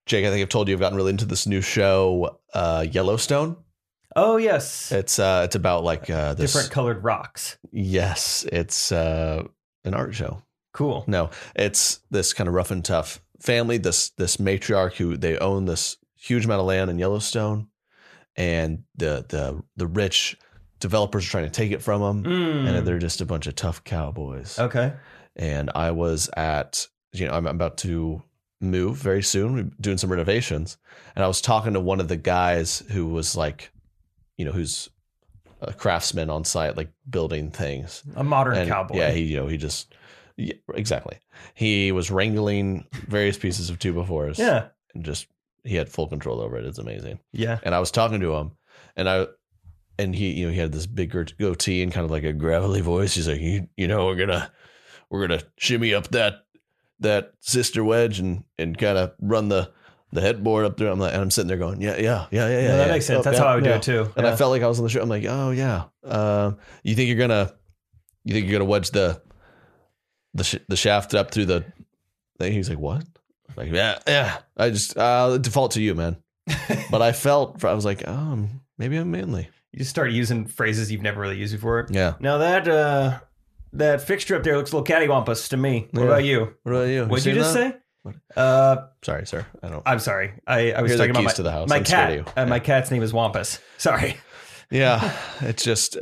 Jake, I think I've told you I've gotten really into this new show, Yellowstone. Oh, yes. It's about like this different colored rocks. Yes, it's an art show. Cool. No, it's this kind of rough and tough family. This matriarch who they own this huge amount of land in Yellowstone, and the rich developers are trying to take it from them, and they're just a bunch of tough cowboys. Okay. And I was at, I'm about to move very soon. We're doing some renovations, and I was talking to one of the guys who was like, who's a craftsman on site, like building things. A modern cowboy. Yeah, exactly. He was wrangling various pieces of 2x4s. Yeah. And he had full control over it. It's amazing. Yeah. And I was talking to him, and he had this big goatee and kind of like a gravelly voice. He's like, we're gonna shimmy up that sister wedge and kind of run the headboard up there. I'm sitting there going, yeah. That makes sense. That's how I would do it too. And I felt like I was on the show. I'm like, oh yeah. You think you're gonna wedge the shaft up through the thing? He's like, what? I'm like, yeah. I just default to you, man. But I was like, maybe I'm manly. You just start using phrases you've never really used before. Yeah. Now that fixture up there looks a little cattywampus to me. What about you? What about you? What'd you just say? Sorry, sir. I'm sorry. I was talking about to the house. my cat. My cat's name is Wampus. Sorry. Yeah, it's just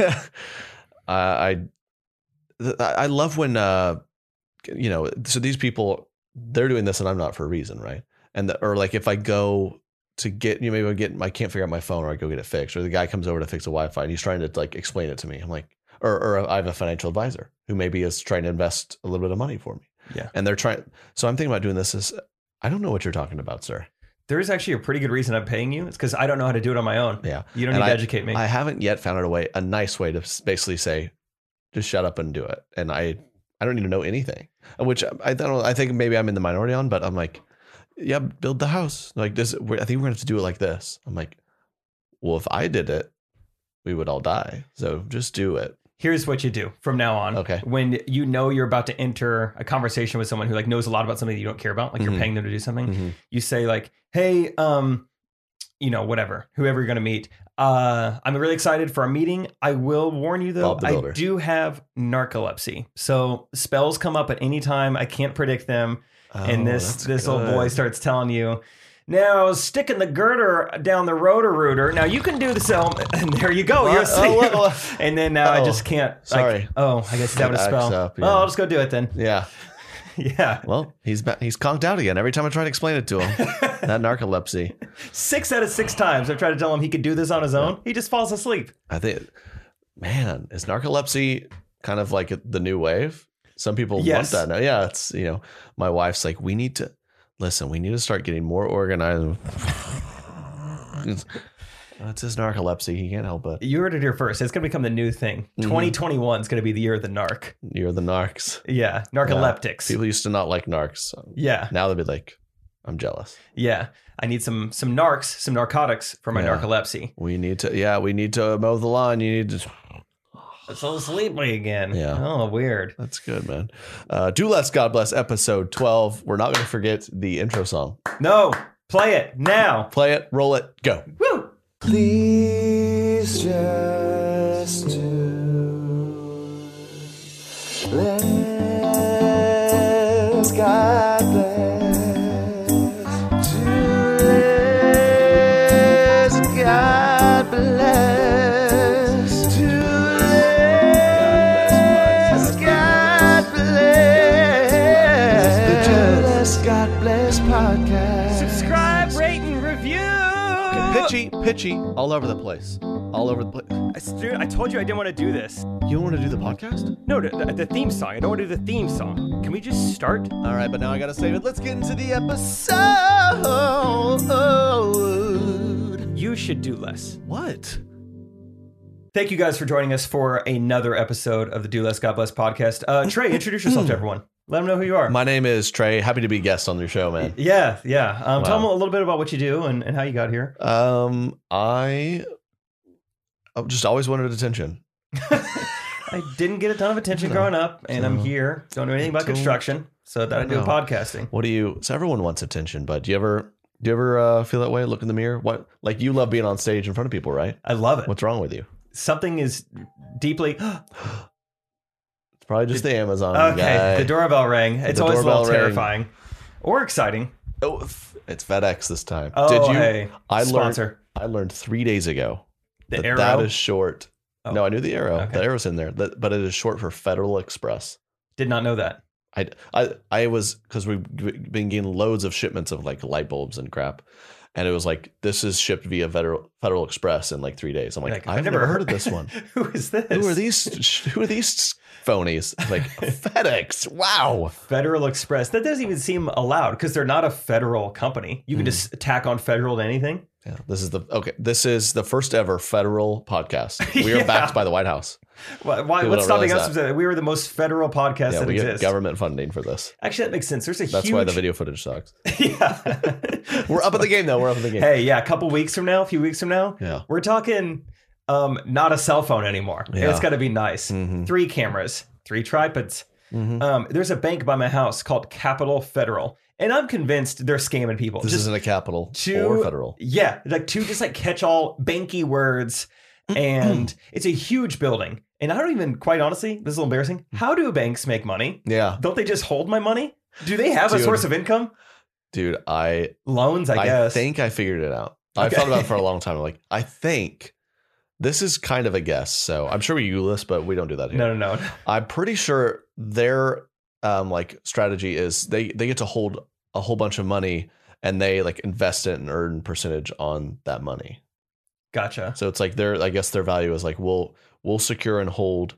I love when so these people, they're doing this and I'm not for a reason, right? And or like if I go to get I can't figure out my phone, or I go get it fixed, or the guy comes over to fix the Wi-Fi and he's trying to like explain it to me. I'm like, or I have a financial advisor who maybe is trying to invest a little bit of money for me. Yeah. And they're trying. So I'm thinking about doing this. I don't know what you're talking about, sir. There is actually a pretty good reason I'm paying you. It's because I don't know how to do it on my own. Yeah. You don't need to educate me. I haven't yet found a nice way to basically say, just shut up and do it. And I don't need to know anything, which I think maybe I'm in the minority on, but I'm like, yeah, build the house like this. I think we're going to have to do it like this. I'm like, well, if I did it, we would all die. So just do it. Here's what you do from now on. Okay. When you're about to enter a conversation with someone who like knows a lot about something that you don't care about, like you're paying them to do something, you say like, hey, whatever, whoever you're going to meet. I'm really excited for our meeting. I will warn you though, I do have narcolepsy. So spells come up at any time. I can't predict them. And this little boy starts telling you, now I was sticking the girder down the rotor-rooter. Now you can do the cell. And there you go. You're asleep. And then now I just can't. Sorry. I guess he's having a spell. I'll just go do it then. Yeah. Yeah. Well, he's conked out again every time I try to explain it to him. That narcolepsy. 6 out of 6 times I've tried to tell him he could do this on his own. He just falls asleep. I think, man, is narcolepsy kind of like the new wave? Some people want that now. Yeah, it's, my wife's like, we need to start getting more organized. It's his narcolepsy. He can't help it. You heard it here first. It's going to become the new thing. 2021 is going to be the year of the narc. Year of the narcs. Yeah. Narcoleptics. Yeah. People used to not like narcs. Yeah. Now they'll be like, I'm jealous. Yeah. I need some narcs, some narcotics for my narcolepsy. We need to mow the lawn. You need to... It's so sleepy again. Yeah. Oh, weird. That's good, man. Do Less, God Bless, episode 12. We're not going to forget the intro song. No. Play it now. Play it. Roll it. Go. Woo. Please just do less, God bless. Do less, God bless. Do less, God bless. The Do Less, God Bless podcast. Subscribe, rate, and review. Pitchy, all over the place. I told you I didn't want to do this. You don't want to do the podcast? No, the theme song. I don't want to do the theme song. Can we just start? All right, but now I got to save it. Let's get into the episode. You should do less. What? Thank you guys for joining us for another episode of the Do Less, God Bless podcast. Trey, introduce yourself to everyone. Let them know who you are. My name is Trey. Happy to be a guest on your show, man. Yeah. Tell them a little bit about what you do and how you got here. I just always wanted attention. I didn't get a ton of attention growing up, and I'm here. Don't know anything about construction, so that I do podcasting. So everyone wants attention, but do you ever Do you ever feel that way? Look in the mirror. What? Like you love being on stage in front of people, right? I love it. What's wrong with you? Something is deeply. It's probably just the Amazon Okay, guy. the doorbell rang. It's always a little terrifying or exciting. Oh, it's FedEx this time. Oh, Did you? Hey, sponsor. I learned 3 days ago The Arrow? that is short. Oh. No, I knew the Arrow. Okay. The Arrow's in there, but it is short for Federal Express. Did not know that. I was, because we've been getting loads of shipments of like light bulbs and crap, and it was like, this is shipped via Federal Express in like 3 days. I'm like, I've never heard of this one. Who is this? Who are these phonies? Like FedEx. Wow. Federal Express. That doesn't even seem allowed because they're not a federal company. You can just tack on federal to anything. Yeah, this is the first ever federal podcast. We are backed by the White House. What's stopping us? We were the most federal podcast that we exists. Get government funding for this. Actually, that makes sense. That's why the video footage sucks. Yeah. We're up at the game though. We're up at the game. Hey, yeah, a few weeks from now, yeah, we're talking not a cell phone anymore. Yeah. It's got to be nice. 3 cameras, 3 tripods. There's a bank by my house called Capital Federal. And I'm convinced they're scamming people. This isn't a Capital or Federal. Yeah, like 2 just like catch-all banky words. And it's a huge building. And I don't even, quite honestly, this is a little embarrassing. How do banks make money? Yeah. Don't they just hold my money? Do they have a source of income? Dude, Loans, I guess. I think I figured it out. I've thought about it for a long time. I'm like, I think this is kind of a guess. So I'm sure we use this, but we don't do that here. No. I'm pretty sure their like strategy is they get to hold a whole bunch of money and they like invest it and earn percentage on that money. Gotcha. So it's like I guess their value is like we'll secure and hold,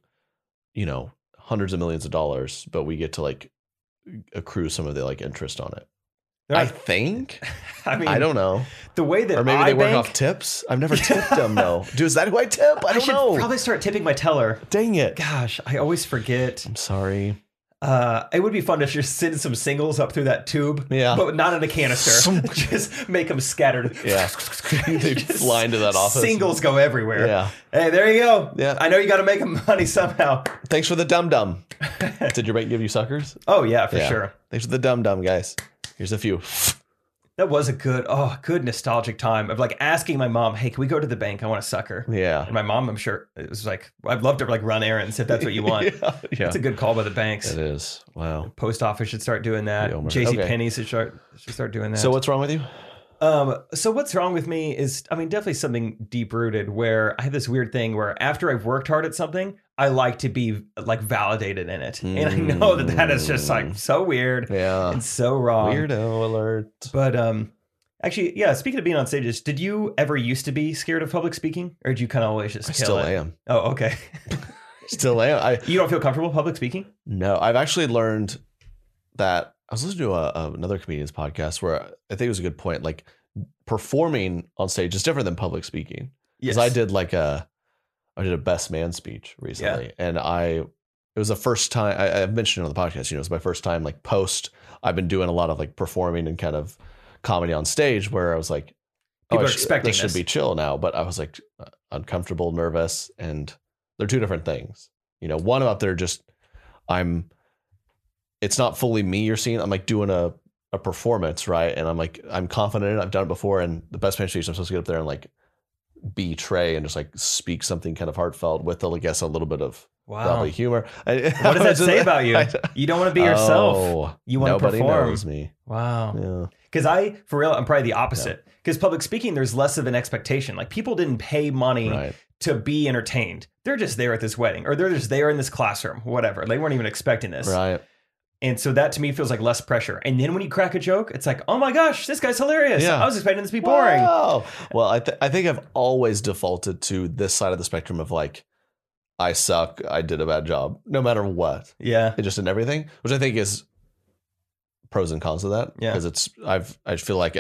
hundreds of millions of dollars, but we get to like accrue some of the like interest on it. I think. I mean, I don't know. The way that or maybe they work off tips. I've never tipped them though. Dude, is that who I tip? I don't know. Probably start tipping my teller. Dang it. Gosh, I always forget. I'm sorry. It would be fun to just send some singles up through that tube, but not in a canister. Just make them scattered. Yeah, they fly into that office. Singles go everywhere. Yeah. Hey, there you go. Yeah. I know you got to make money somehow. Thanks for the dum-dum. Did your bank give you suckers? Oh yeah, for sure. Thanks for the dum-dum, guys. Here's a few. That was a good nostalgic time of like asking my mom, "Hey, can we go to the bank? I want a sucker." Yeah. And my mom, I'm sure, it was like, "I'd love to like run errands if that's what you want." Yeah. That's a good call by the banks. It is. Wow. Post office should start doing that. JCPenney should start doing that. So what's wrong with you? So what's wrong with me is, I mean, definitely something deep rooted where I have this weird thing where after I've worked hard at something, I like to be like validated in it. And I know that is just like so weird and so wrong. Weirdo alert. But actually, yeah, speaking of being on stages, did you ever used to be scared of public speaking or did you kind of always just kill it? I still am. Oh, okay. Still am. You don't feel comfortable public speaking? No, I've actually learned that. I was listening to another comedian's podcast where I think it was a good point. Like performing on stage is different than public speaking. Because I did I did a best man speech recently, and it was the first time I've mentioned it on the podcast. It was my first time like post. I've been doing a lot of like performing and kind of comedy on stage where I was like, people are expecting this should be chill now, but I was like uncomfortable, nervous, and they're 2 different things. One up there just it's not fully me you're seeing. I'm like doing a performance, right? And I'm like, I'm confident in it. I've done it before. And the best man speech, I'm supposed to get up there and like be Trey and just like speak something kind of heartfelt with, I guess, a little bit of godly humor. What does that say about you? You don't want to be yourself. You want to perform. Nobody knows me. Wow. Yeah. Because for real, I'm probably the opposite. Because public speaking, there's less of an expectation. Like people didn't pay money to be entertained. They're just there at this wedding or they're just there in this classroom, whatever. They weren't even expecting this. Right. And so that to me feels like less pressure. And then when you crack a joke, it's like, oh my gosh, this guy's hilarious. Yeah. I was expecting this to be boring. Wow. Well, I think I've always defaulted to this side of the spectrum of like, I suck. I did a bad job, no matter what. Yeah. Just in everything, which I think is pros and cons of that. Yeah. Because I feel like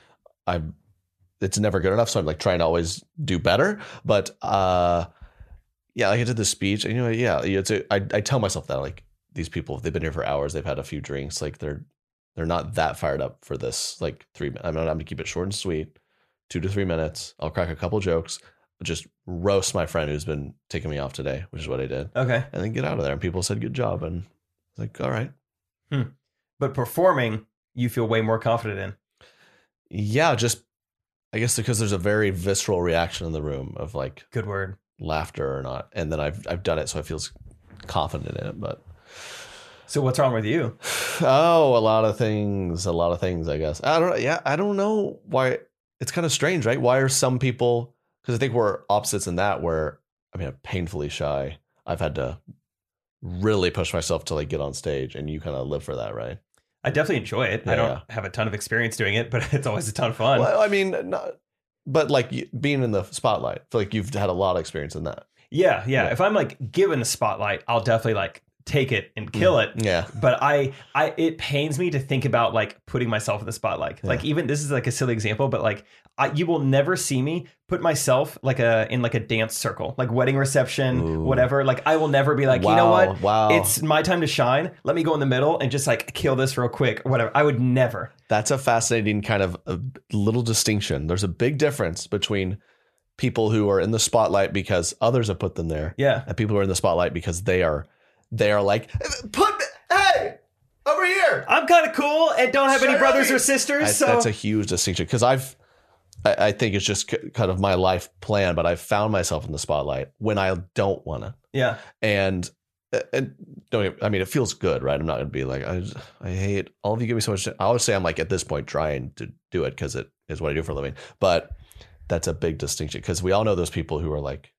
it's never good enough. So I'm like trying to always do better. But like I did this speech and I tell myself that like, these people, they've been here for hours. They've had a few drinks. Like they're not that fired up for this. Like 3 minutes. I'm going to keep it short and sweet. 2 to 3 minutes. I'll crack a couple jokes. Just roast my friend who's been taking me off today, which is what I did. Okay. And then get out of there. And people said, good job. And I was like, all right. But performing, you feel way more confident in. Yeah, just I guess because there's a very visceral reaction in the room of like good word laughter or not, and then I've done it, so I feel confident in it. But so what's wrong with you? Oh, a lot of things. I guess I don't know why. It's kind of strange, right? Why are some people? Because I think we're opposites in that. Where I mean, I'm painfully shy. I've had to really push myself to like get on stage, and you kind of live for that, right? I definitely enjoy it. Yeah. I don't have a ton of experience doing it, but it's always a ton of fun. Well, I mean, but like being in the spotlight, I feel like you've had a lot of experience in that. Yeah. If I'm like given the spotlight, I'll definitely like take it and kill it. Yeah. But it pains me to think about like putting myself in the spotlight. Yeah. Like even this is like a silly example, but like you will never see me put myself like in a dance circle, like wedding reception, Ooh. Whatever. Like I will never be like, wow, you know what? Wow. It's my time to shine. Let me go in the middle and just like kill this real quick or whatever. I would never. That's a fascinating kind of a little distinction. There's a big difference between people who are in the spotlight because others have put them there. Yeah. And people who are in the spotlight because they are like, hey, over here. I'm kind of cool and don't have any brothers or sisters. So that's a huge distinction because I think it's just kind of my life plan, but I've found myself in the spotlight when I don't want to. Yeah. And it feels good, right? I'm not going to be like, I hate all of you give me so much. I always say I'm like at this point trying to do it because it is what I do for a living. But that's a big distinction because we all know those people who are like,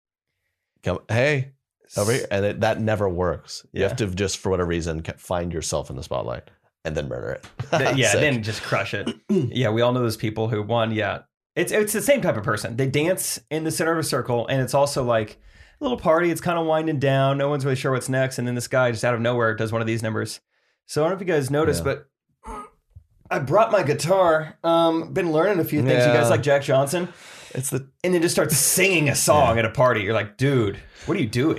hey, over here. And that never works. Yeah. You have to just, for whatever reason, find yourself in the spotlight and then murder it. Then just crush it. Yeah, we all know those people who it's the same type of person. They dance in the center of a circle, and it's also like a little party. It's kind of winding down. No one's really sure what's next. And then this guy just out of nowhere does one of these numbers. So I don't know if you guys noticed, but I brought my guitar. Been learning a few things. You guys like Jack Johnson? And then just starts singing a song at a party. You're like, dude, what are you doing?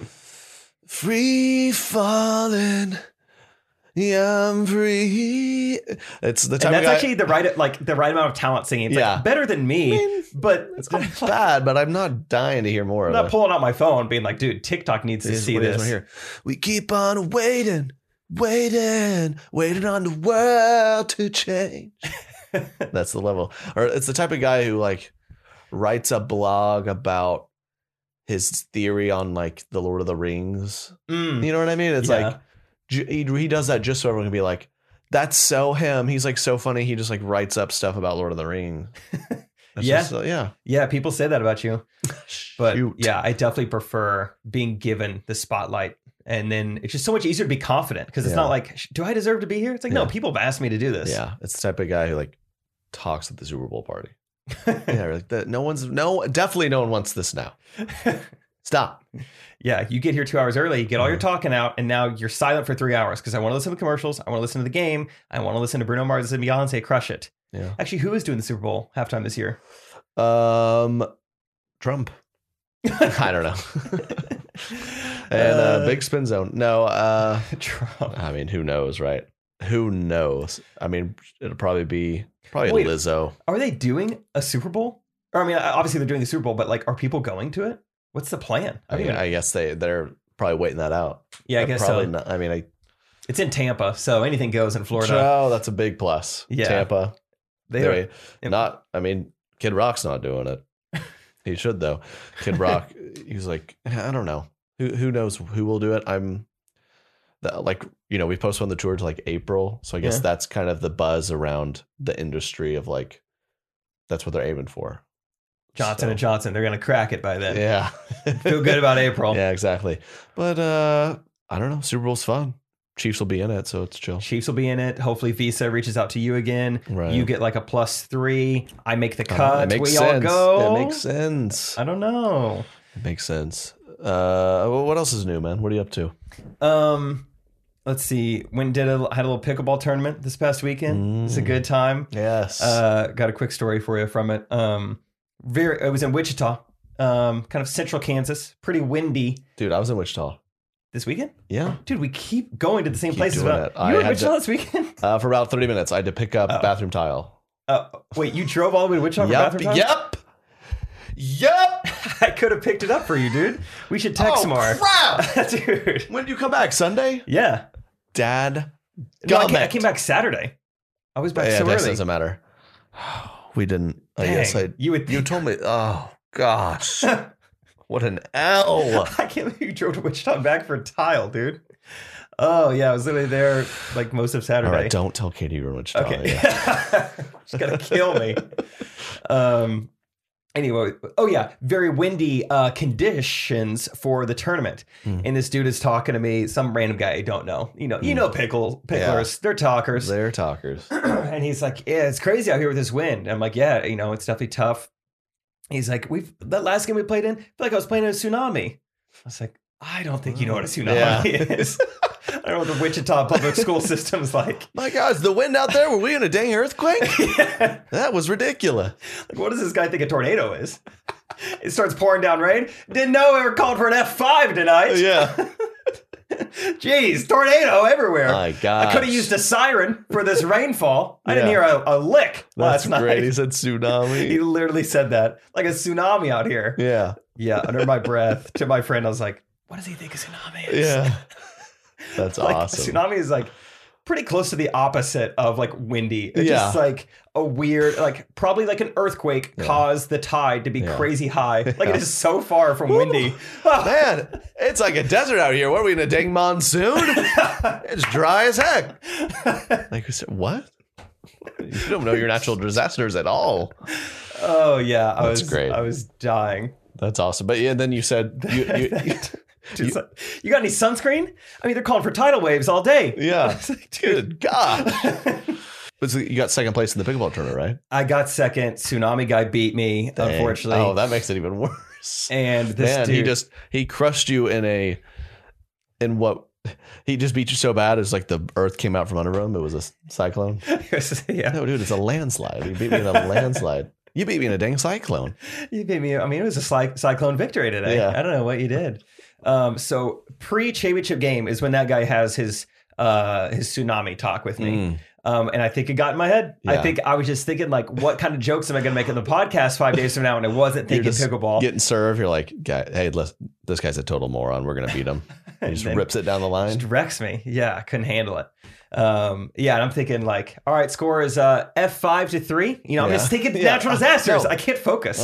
Free falling. Yeah, I'm free. It's the time. And that's actually the right amount of talent singing. It's like better than me, but it's not bad. But I'm not dying to hear more. I'm not pulling out my phone, being like, "Dude, TikTok needs to see this." Right here. We keep on waiting on the world to change. That's the level. Or it's the type of guy who like writes a blog about his theory on like the Lord of the Rings. You know what I mean? It's like. He does that just so everyone can be like, that's so him. He's like so funny. He just like writes up stuff about Lord of the Rings. Yeah. People say that about you, but yeah, I definitely prefer being given the spotlight, and then it's just so much easier to be confident because it's not like, do I deserve to be here? It's like, no, people have asked me to do this. Yeah, it's the type of guy who like talks at the Super Bowl party. Like definitely no one wants this now. Stop. Yeah, you get here 2 hours early, you get all your talking out, and now you're silent for 3 hours because I want to listen to the commercials, I want to listen to the game, I want to listen to Bruno Mars and Beyonce crush it. Yeah. Actually, who is doing the Super Bowl halftime this year? Trump. I don't know. And Big Spin Zone. No, Trump. I mean, who knows, right? Who knows? I mean, it'll probably be Lizzo. Are they doing a Super Bowl? Or I mean, obviously they're doing the Super Bowl, but like, are people going to it? What's the plan? I guess they're probably waiting that out. Yeah, I guess probably so. Not, I mean, it's in Tampa, so anything goes in Florida. Oh, that's a big plus. Yeah. Tampa. They're not. I mean, Kid Rock's not doing it. He should though. Kid Rock. He's like, I don't know. Who knows who will do it? We postponed the tour to like April, so I guess that's kind of the buzz around the industry of like, that's what they're aiming for. Johnson & Johnson, they're going to crack it by then. Yeah. Feel good about April. Yeah, exactly. But I don't know. Super Bowl's fun. Chiefs will be in it, so it's chill. Chiefs will be in it. Hopefully Visa reaches out to you again. Right. You get like a +3. I make the cut. It makes we sense. all go. It makes sense. I don't know. It makes sense. What else is new, man? What are you up to? Let's see. Had a little pickleball tournament this past weekend. It's a good time. Yes. Got a quick story for you from it. It was in Wichita, kind of central Kansas, pretty windy. Dude, I was in Wichita. This weekend? Yeah. Dude, we keep going to the same places. You were in Wichita this weekend? For about 30 minutes. I had to pick up bathroom tile. Wait, you drove all the way to Wichita for bathroom tile? Yep. I could have picked it up for you, dude. We should text more. Crap. Dude. When did you come back? Sunday? Yeah. Dad. No, I came back Saturday. I was back so early. That doesn't matter. We didn't. Dang, Yes, you told me. Oh gosh, what an L! I can't believe you drove to Wichita and back for a tile, dude. Oh yeah, I was literally there like most of Saturday. All right, don't tell Katie you were in Wichita. Okay, Yeah. she's gonna kill me. Anyway, very windy conditions for the tournament, and this dude is talking to me, some random guy I don't know. You know, picklers. Yeah. They're talkers. And he's like, "Yeah, it's crazy out here with this wind." I'm like, "Yeah, it's definitely tough." He's like, "That last game we played in, I feel like I was playing in a tsunami." I was like, "I don't think you know what a tsunami is." I don't know what the Wichita public school system's like. My God, is the wind out there? Were we in a dang earthquake? Yeah. That was ridiculous. Like, what does this guy think a tornado is? It starts pouring down rain. Didn't know we were called for an F5 tonight. Yeah. Jeez, tornado everywhere. My God. I could have used a siren for this rainfall. I didn't hear a lick last night. Great. He said tsunami. He literally said that. Like a tsunami out here. Yeah. Yeah, under my breath to my friend, I was like, what does he think a tsunami is? Yeah. That's like, awesome. Tsunami is like pretty close to the opposite of like windy. It's just like a weird, like probably like an earthquake caused the tide to be crazy high. Like it is so far from windy. Oh. Man, it's like a desert out here. What are we in a dang monsoon? It's dry as heck. Like what? You don't know your natural disasters at all. Oh yeah, That's great. I was dying. That's awesome. But yeah, then you said you got any sunscreen? I mean, they're calling for tidal waves all day. Yeah. Good God. But so you got second place in the pickleball tournament, right? I got second. Tsunami guy beat me, unfortunately. Oh, that makes it even worse. And this dude, he crushed you in what he just beat you so bad. It's like the earth came out from under him. It was a cyclone. Yeah. No, dude, it's a landslide. He beat me in a landslide. You beat me in a dang cyclone. You beat me. I mean, it was a cyclone victory today. Yeah. I don't know what you did. So pre-championship game is when that guy has his tsunami talk with me. And I think it got in my head. Yeah. I think I was just thinking like, what kind of jokes am I going to make in the podcast 5 days from now? And I wasn't thinking pickleball. Getting served. You're like, hey, this guy's a total moron. We're going to beat him. He just rips it down the line. Just wrecks me. Yeah. I couldn't handle it. And I'm thinking like, all right, score is F5-3. I'm just thinking natural disasters. No. I can't focus.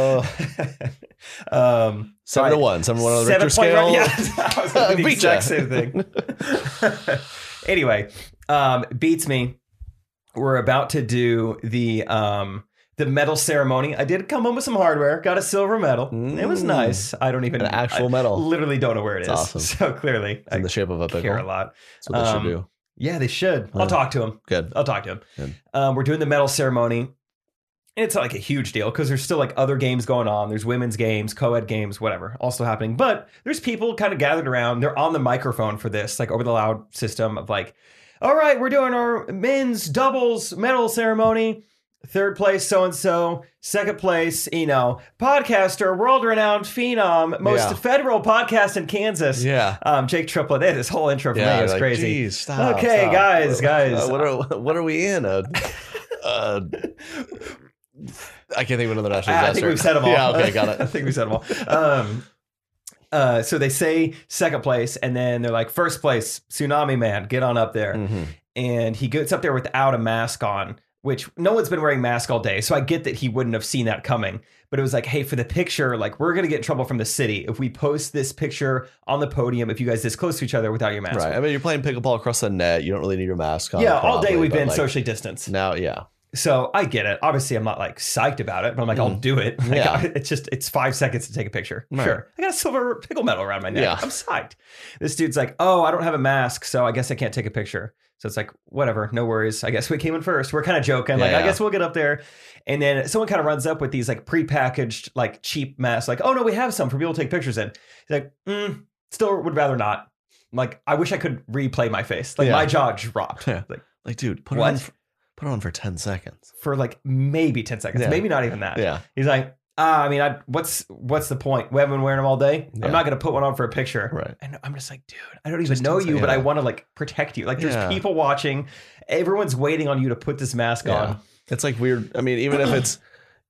7-1. 7-1 on the Richter scale. Yeah, I was going to do the exact same thing. Anyway, beats me. We're about to do the medal ceremony. I did come home with some hardware. Got a silver medal. It was nice. I don't even an actual medal. Literally don't know where it is. Awesome. So clearly, it's in the shape of a pickle. Care a lot. That's what they should do. Yeah, they should. I'll talk to him. Good. I'll talk to him. Good. We're doing the medal ceremony. And it's not like a huge deal because there's still like other games going on. There's women's games, co-ed games, whatever, also happening. But there's people kind of gathered around. They're on the microphone for this, like over the loud system of like, all right, we're doing our men's doubles medal ceremony. Third place, so-and-so. Second place, podcaster, world-renowned phenom, most federal podcast in Kansas. Yeah. Jake Triplett. They had this whole intro for me. It was crazy. Geez, stop, okay, stop. guys. What are we in? I can't think of another national disaster. I think we've said them all. Yeah, okay, got it. I think we said them all. So they say second place, and then they're like, first place, Tsunami Man, get on up there. Mm-hmm. And he gets up there without a mask on, which no one's been wearing masks all day. So I get that he wouldn't have seen that coming. But it was like, hey, for the picture, like we're going to get in trouble from the city if we post this picture on the podium if you guys this close to each other without your mask. Right. I mean, you're playing pickleball across the net. You don't really need your mask on. Yeah, all day we've been socially distanced. Now, yeah. So I get it. Obviously, I'm not like psyched about it, but I'm like, I'll do it. Like, it's 5 seconds to take a picture. Right. Sure. I got a silver pickle medal around my neck. Yeah. I'm psyched. This dude's like, oh, I don't have a mask, so I guess I can't take a picture. So it's like, whatever, no worries. I guess we came in first. We're kind of joking. I guess we'll get up there. And then someone kind of runs up with these like prepackaged, like cheap masks. Like, oh no, we have some for people to take pictures in. He's like, still would rather not. Like, I wish I could replay my face. Like my jaw dropped. Yeah. Like, dude, put it on for 10 seconds. For like maybe 10 seconds. Yeah. Maybe not even that. Yeah. He's like, what's the point? We haven't been wearing them all day. Yeah. I'm not going to put one on for a picture. Right. And I'm just like, dude, I don't even know you, but I want to like protect you. Like there's people watching. Everyone's waiting on you to put this mask on. It's like weird. I mean, even if it's,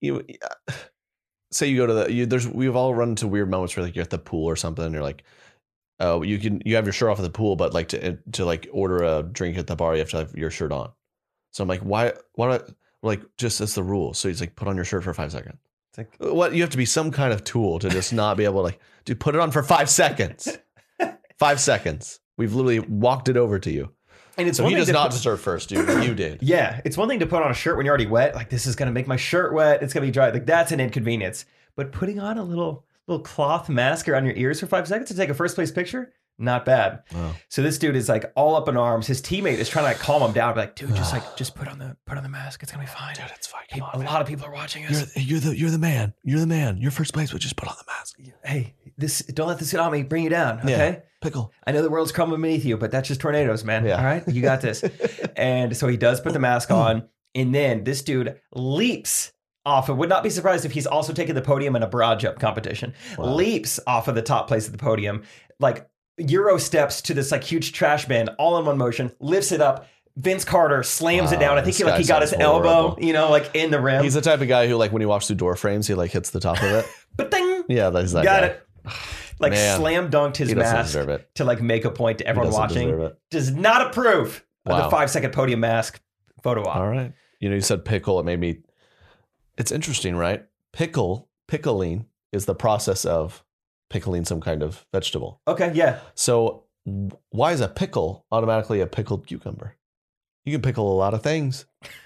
say you go to we've all run into weird moments where like you're at the pool or something and you're like, oh, you have your shirt off at the pool, but like to like order a drink at the bar, you have to have your shirt on. So I'm like, why Like, just as the rule. So he's like, put on your shirt for 5 seconds. It's like, what? You have to be some kind of tool to just not be able to like, dude, put it on for 5 seconds. 5 seconds. We've literally walked it over to you. And it's so one he thing does not deserve first, dude. You did. Yeah. It's one thing to put on a shirt when you're already wet. Like, this is going to make my shirt wet. It's going to be dry. Like, that's an inconvenience. But putting on a little cloth mask around your ears for 5 seconds to take a first place picture, not bad. Wow. So this dude is like all up in arms. His teammate is trying to like calm him down. Be like, dude, just put on the mask. It's gonna be fine. Dude, it's fine. Hey, a lot of people are watching us. You're the man. You're the man. You're first place, but just put on the mask. Hey, don't let this get on me. Bring you down. Okay. Yeah. Pickle. I know the world's crumbling beneath you, but that's just tornadoes, man. Yeah. All right, you got this. And so he does put the mask on, and then this dude leaps off. I would not be surprised if he's also taken the podium in a broad jump competition. Wow. Leaps off of the top place of the podium, like Euro steps to this like huge trash bin, all in one motion, lifts it up. Vince Carter slams it down. I think he got his elbow, like in the rim. He's the type of guy who, like, when he walks through door frames, he like hits the top of it. But ding! Yeah, that's that got guy. it. Like, man, slam dunked his mask to like make a point to everyone watching. Does not approve of the 5 second podium mask photo op. All right. You said pickle. It made me. It's interesting, right? Pickling is the process of pickling some kind of vegetable. Okay, yeah. So why is a pickle automatically a pickled cucumber? You can pickle a lot of things.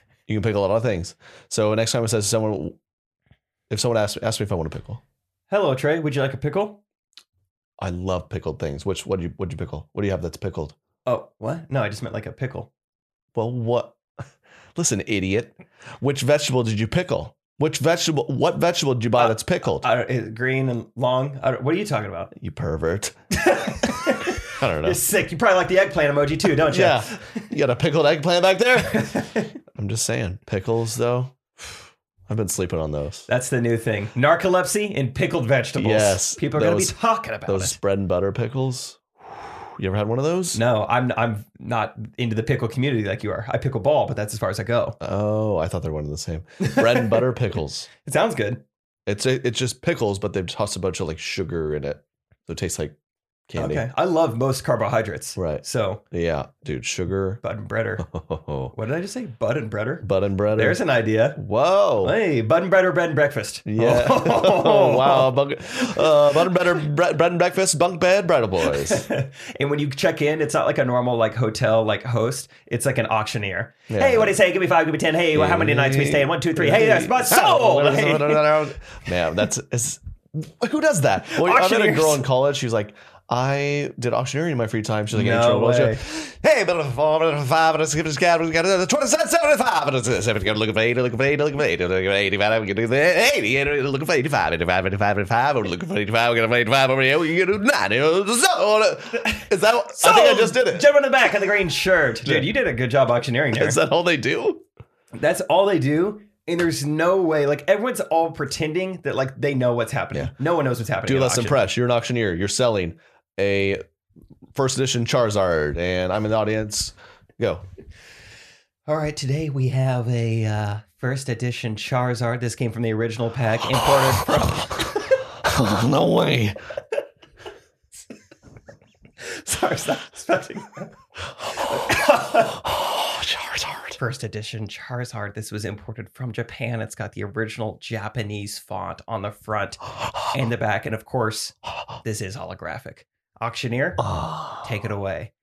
So next time it says if someone asks me if I want to pickle. Hello, Trey. Would you like a pickle? I love pickled things. What'd you pickle? What do you have that's pickled? Oh, what? No, I just meant like a pickle. Well, what? Listen, idiot. Which vegetable did you pickle? What vegetable did you buy that's pickled? Green and long. What are you talking about? You pervert. I don't know. You're sick. You probably like the eggplant emoji too, don't you? Yeah. You got a pickled eggplant back there? I'm just saying. Pickles, though. I've been sleeping on those. That's the new thing. Narcolepsy and pickled vegetables. Yes. People are going to be talking about those bread and butter pickles. You ever had one of those? No, I'm not into the pickle community like you are. I pickle ball, but that's as far as I go. Oh, I thought they were one and the same. Bread and butter pickles. It sounds good. It's just pickles, but they've tossed a bunch of like sugar in it, so it tastes like candy. Okay, I love most carbohydrates. Right. So yeah, dude, sugar. Bud and breader. What did I just say? Bud and breader. Bud and breader. There's an idea. Whoa. Hey, bud and breader, bread and breakfast. Yeah. Oh, wow. Bud and breader, bread and breakfast, bunk bed, bridal boys. And when you check in, it's not like a normal like hotel like host. It's like an auctioneer. Yeah. Hey, what do you say? Give me 5, give me 10. Hey, how many nights we stay in? 1, 2, 3. Hey, that's my soul. Man, who does that? Well, I met a girl in college. She was like, I did auctioneering in my free time. She's like, no way. Hey, but 4, 5, and we got 27, 75, and looking for 80, looking for 80, looking for 80, looking for 85, we can do the 80, looking for 85, 85, 85, 85, we're looking for 85, we got 85 over here, we can do 90. So, is that? I think I just did it. Jump in the back of the green shirt, dude. You did a good job auctioneering there. Is that all they do? That's all they do. And there's no way, like, everyone's all pretending that like they know what's happening. Yeah. No one knows what's happening. Do less than press. You're an auctioneer. You're selling a first edition Charizard, and I'm in the audience. Go. All right, today we have a first edition Charizard. This came from the original pack, imported from. Oh, no way. Sorry, stop expecting that. Charizard. First edition Charizard. This was imported from Japan. It's got the original Japanese font on the front and the back, and of course, this is holographic. Auctioneer, take it away.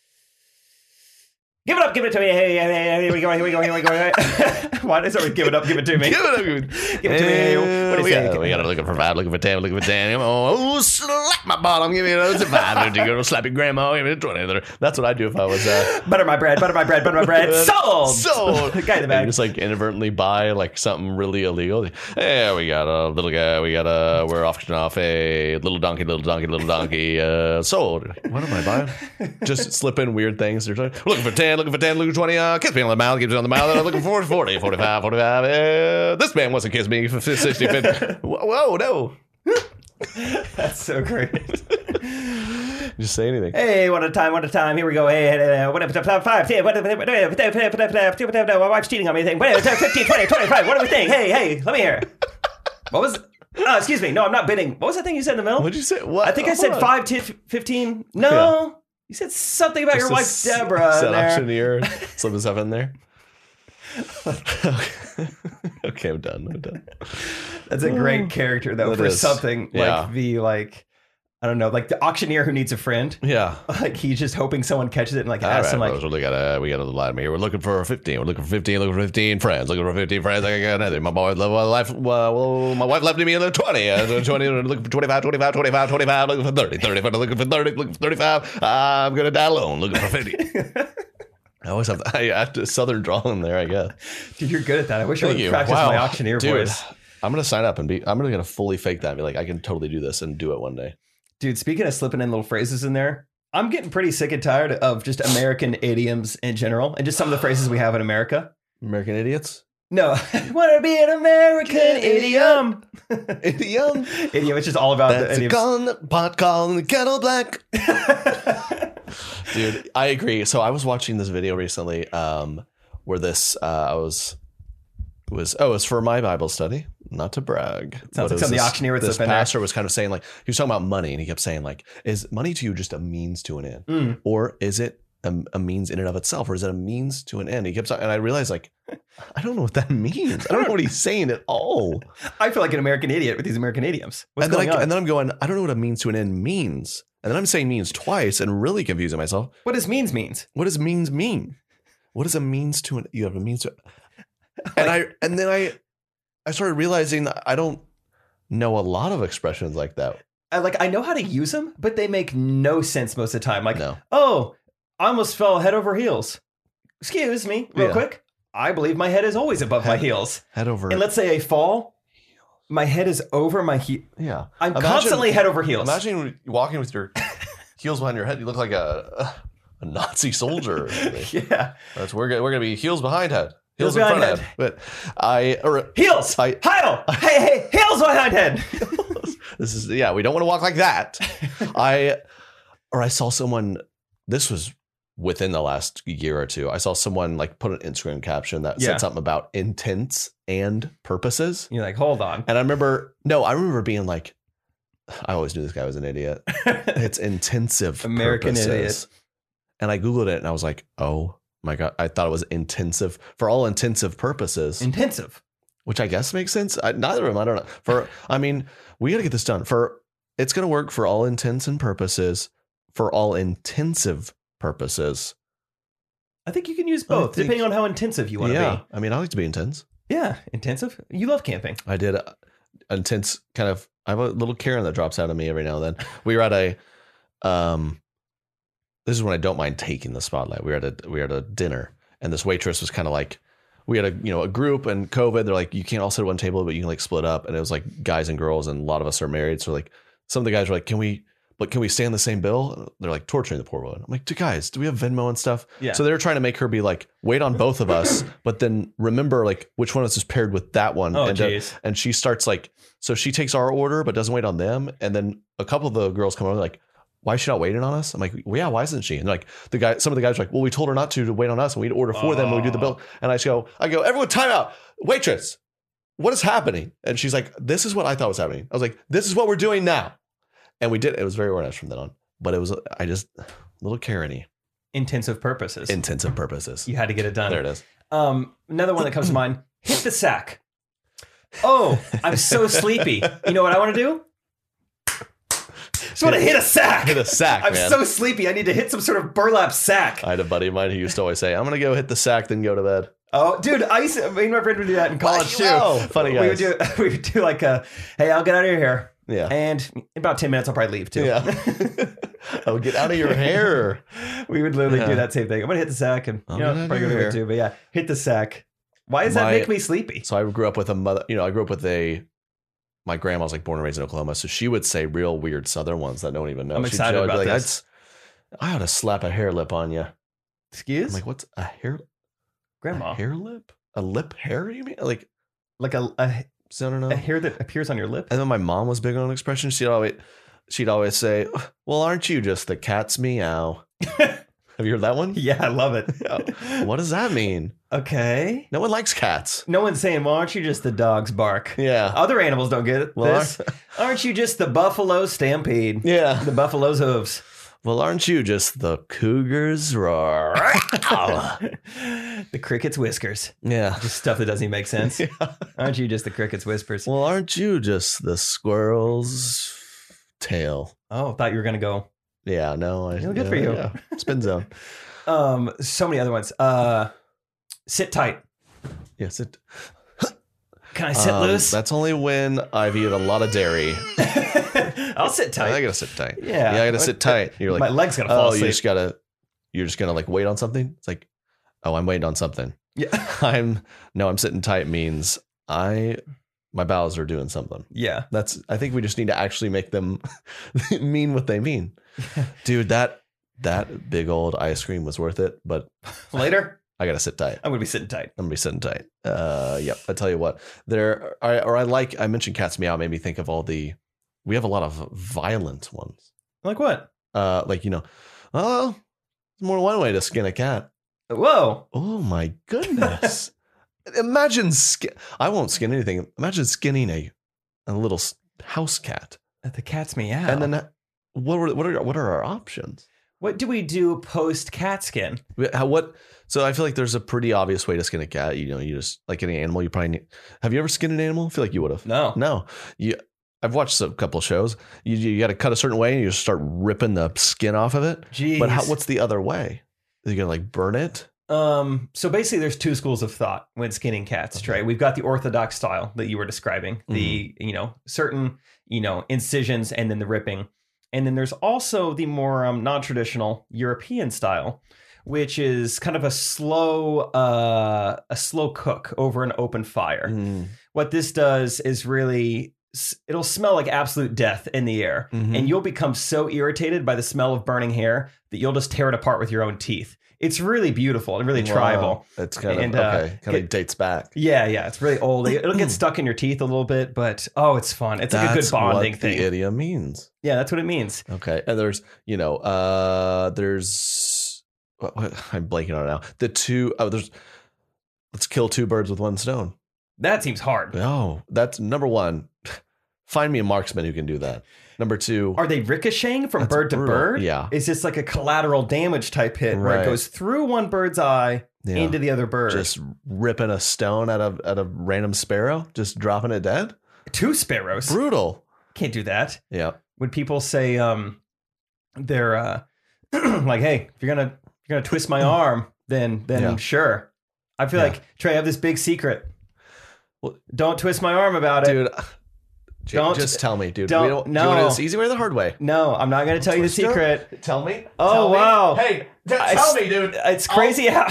Give it up, give it to me. Hey, here we go. Why does everyone give it up, give it to me? Give it up. Give it to me. What do you say? We got to looking for 5, looking for 10, looking for 10. Oh, slap my bottom. Give me another 5. Go slap your grandma. Give me 20. That's what I'd do if I was... butter my bread. Sold. The guy in the back. You just like inadvertently buy like something really illegal. Yeah, we got a little guy. We're auctioning off a little donkey. Sold. What am I buying? Just slip in weird things. They're looking for 10. Looking for 10, looking for 20, kiss me on the mouth, gives it on the mouth, I'm looking for 40, 45, 45, this man wants to kiss me for 60, 50. Whoa, no. That's so great. Just say anything. Hey, one at a time, here we go. Hey, 5, 10, my wife's cheating on me, 15, 20, 25, what do we think? Hey, let me hear it. What was... Oh, excuse me. No, I'm not bidding. What was that thing you said in the middle? What'd you say? What? I think I said 5 to 15. No. Yeah. You said something about your wife, Deborah. Said auctioneer. Slip his stuff in there. Okay, I'm done. That's a great character though, for something like I don't know, like the auctioneer who needs a friend. Yeah. Like he's just hoping someone catches it and like asks him like, we got a line here. We're looking for 15. We're looking for 15. Looking for 15 friends. Looking for 15 friends. I got nothing. My wife left me in 20. 20. Looking for 25. Looking for 30. 30. Looking for 30. Looking for 35. I'm gonna die alone. Looking for 50. I always have to southern drawl in there, I guess. Dude, you're good at that. I wish I would practice my auctioneer voice. I'm gonna sign up and I'm gonna fully fake that and be like, I can totally do this and do it one day. Dude, speaking of slipping in little phrases in there, I'm getting pretty sick and tired of just American idioms in general and just some of the phrases we have in America. American idiots? No. I want to be an American idiom. Idiom? Idiom. It's just all about the idioms. Pot calling the kettle black. Dude, I agree. So I was watching this video recently where this it was for my Bible study. Not to brag. Sounds like something the auctioneer would this pastor was kind of saying like, he was talking about money and he kept saying like, is money to you just a means to an end? Or is it a means in and of itself? Or is it a means to an end? He kept talking, and I realized like, I don't know what that means. I don't know what he's saying at all. I feel like an American idiot with these American idioms. What's going on? And then I'm going, I don't know what a means to an end means. And then I'm saying means twice and really confusing myself. What does means means? What does means mean? What is a means to an, you have a means to, and then I started realizing that I don't know a lot of expressions like that. I know how to use them, but they make no sense most of the time. Like, no. Oh, I almost fell head over heels. Excuse me, real quick. I believe my head is always above my heels. Head over. And let's say I fall, my head is over my heel. Yeah. I'm constantly head over heels. Imagine walking with your heels behind your head. You look like a Nazi soldier. Yeah. We're going to be heels behind head. Heels in front head. But heels. Heil. Hey, heels behind head. This is, we don't want to walk like that. I saw someone, this was within the last year or two. I saw someone like put an Instagram caption that said something about intents and purposes. You're like, hold on. And I remember being like, I always knew this guy was an idiot. It's intensive American purposes. Idiot. And I Googled it and I was like, oh my God, I thought it was intensive for all intensive purposes. Intensive. Which I guess makes sense. Neither of them, I don't know. We got to get this done. It's going to work for all intents and purposes, for all intensive purposes. I think you can use both, depending on how intensive you want to be. I mean, I like to be intense. Yeah, intensive. You love camping. I did intense kind of, I have a little Karen that drops out of me every now and then. We were at this is when I don't mind taking the spotlight. We were at a dinner and this waitress was kind of like, we had a group and COVID. They're like, you can't all sit at one table, but you can like split up. And it was like guys and girls, and a lot of us are married. So like some of the guys were like, can we stay on the same bill? They're like torturing the poor woman. I'm like, guys, do we have Venmo and stuff? Yeah. So they were trying to make her be like, wait on both of us, but then remember like which one of us is paired with that one. Oh, and she starts like, so she takes our order, but doesn't wait on them. And then a couple of the girls come over like, why is she not waiting on us? I'm like, well, yeah, why isn't she? And like some of the guys are like, well, we told her not to wait on us and we'd order for them and we do the bill. And I go, everyone time out. Waitress, what is happening? And she's like, this is what I thought was happening. I was like, this is what we're doing now. And we did. It was very organized from then on. But it was, little Karen-y. Intensive purposes. You had to get it done. There it is. Another one that comes to mind, hit the sack. Oh, I'm so sleepy. You know what I want to do? Just want to hit a sack. Hit a sack, I'm man. so sleepy. I need to hit some sort of burlap sack. I had a buddy of mine who used to always say, I'm going to go hit the sack, then go to bed. Oh, dude, me and my friend would do that in college too. Oh, funny guys. We would do like hey, I'll get out of your hair. Yeah. And in about 10 minutes, I'll probably leave too. Yeah. Oh, get out of your hair. We would literally do that same thing. I'm going to hit the sack and probably go to bed too. But yeah, hit the sack. Why does that make me sleepy? So I grew up with a mother, my grandma was like born and raised in Oklahoma. So she would say real weird Southern ones that no one even knows. I'm excited about this. I ought to slap a hair lip on you. Excuse? I'm like, what's a hair? Grandma. A hair lip? A lip hair, you mean? Like a I don't know. A hair that appears on your lip? And then my mom was big on expressions. She'd always say, well, aren't you just the cat's meow? Have you heard that one? Yeah, I love it. What does that mean? Okay. No one likes cats. No one's saying, well, aren't you just the dog's bark? Yeah. Other animals don't get it. Aren't you just the buffalo stampede? Yeah. The buffalo's hooves. Well, aren't you just the cougar's roar? The cricket's whiskers. Yeah. Just stuff that doesn't even make sense. Yeah. Aren't you just the cricket's whispers? Well, aren't you just the squirrel's tail? Oh, thought you were going to go. Yeah, no. Good for you. Yeah. Spin zone. So many other ones. Sit tight. Yes, it. Can I sit loose? That's only when I've eaten a lot of dairy. I'll sit tight. I gotta sit tight. Yeah, I gotta sit tight. You're like, my leg's gonna fall asleep. You're just gonna like wait on something. It's like, oh, I'm waiting on something. Yeah, I'm sitting tight means my bowels are doing something. Yeah, I think we just need to actually make them mean what they mean. Dude, that big old ice cream was worth it, but later. I gotta sit tight. I'm gonna be sitting tight. Yep. I tell you what, I mentioned Cat's Meow made me think of we have a lot of violent ones. Like what? There's more than one way to skin a cat. Whoa. Oh my goodness. Imagine I won't skin anything. Imagine skinning a little house cat. The Cat's Meow. And then what are our options? What do we do post cat skin? So I feel like there's a pretty obvious way to skin a cat. You just like any animal, you probably need. Have you ever skinned an animal? I feel like you would have. No. I've watched a couple of shows. You got to cut a certain way and you just start ripping the skin off of it. Jeez. But what's the other way? Are you gonna like burn it? So basically there's two schools of thought when skinning cats, okay. Trey. We've got the orthodox style that you were describing, the certain incisions and then the ripping. And then there's also the more non-traditional European style, which is kind of a slow cook over an open fire. What this does is really, it'll smell like absolute death in the air. And you'll become so irritated by the smell of burning hair that you'll just tear it apart with your own teeth. It's really beautiful and really tribal. It's kind of dates back. Yeah. It's really old. It'll get stuck in your teeth a little bit, but it's fun. It's like a good bonding thing. That's what the idiom means. Yeah, that's what it means. Okay. And there's, I'm blanking on it now. Let's kill two birds with one stone. That seems hard. No, that's number one. Find me a marksman who can do that. Number two. Are they ricocheting from bird to bird? Yeah. Is this like a collateral damage type hit where it goes through one bird's eye into the other bird? Just ripping a stone at a random sparrow, just dropping it dead? Two sparrows. Brutal. Can't do that. Yeah. When people say they're like, hey, if you're gonna twist my arm, then sure. I feel like, Trey, I have this big secret. Well, don't twist my arm about it. Dude. Just tell me, dude. No. Do you want this easy way or the hard way? No, I'm not going to tell you the secret. Tell me. Oh, wow. Hey, tell me, dude. It's crazy how...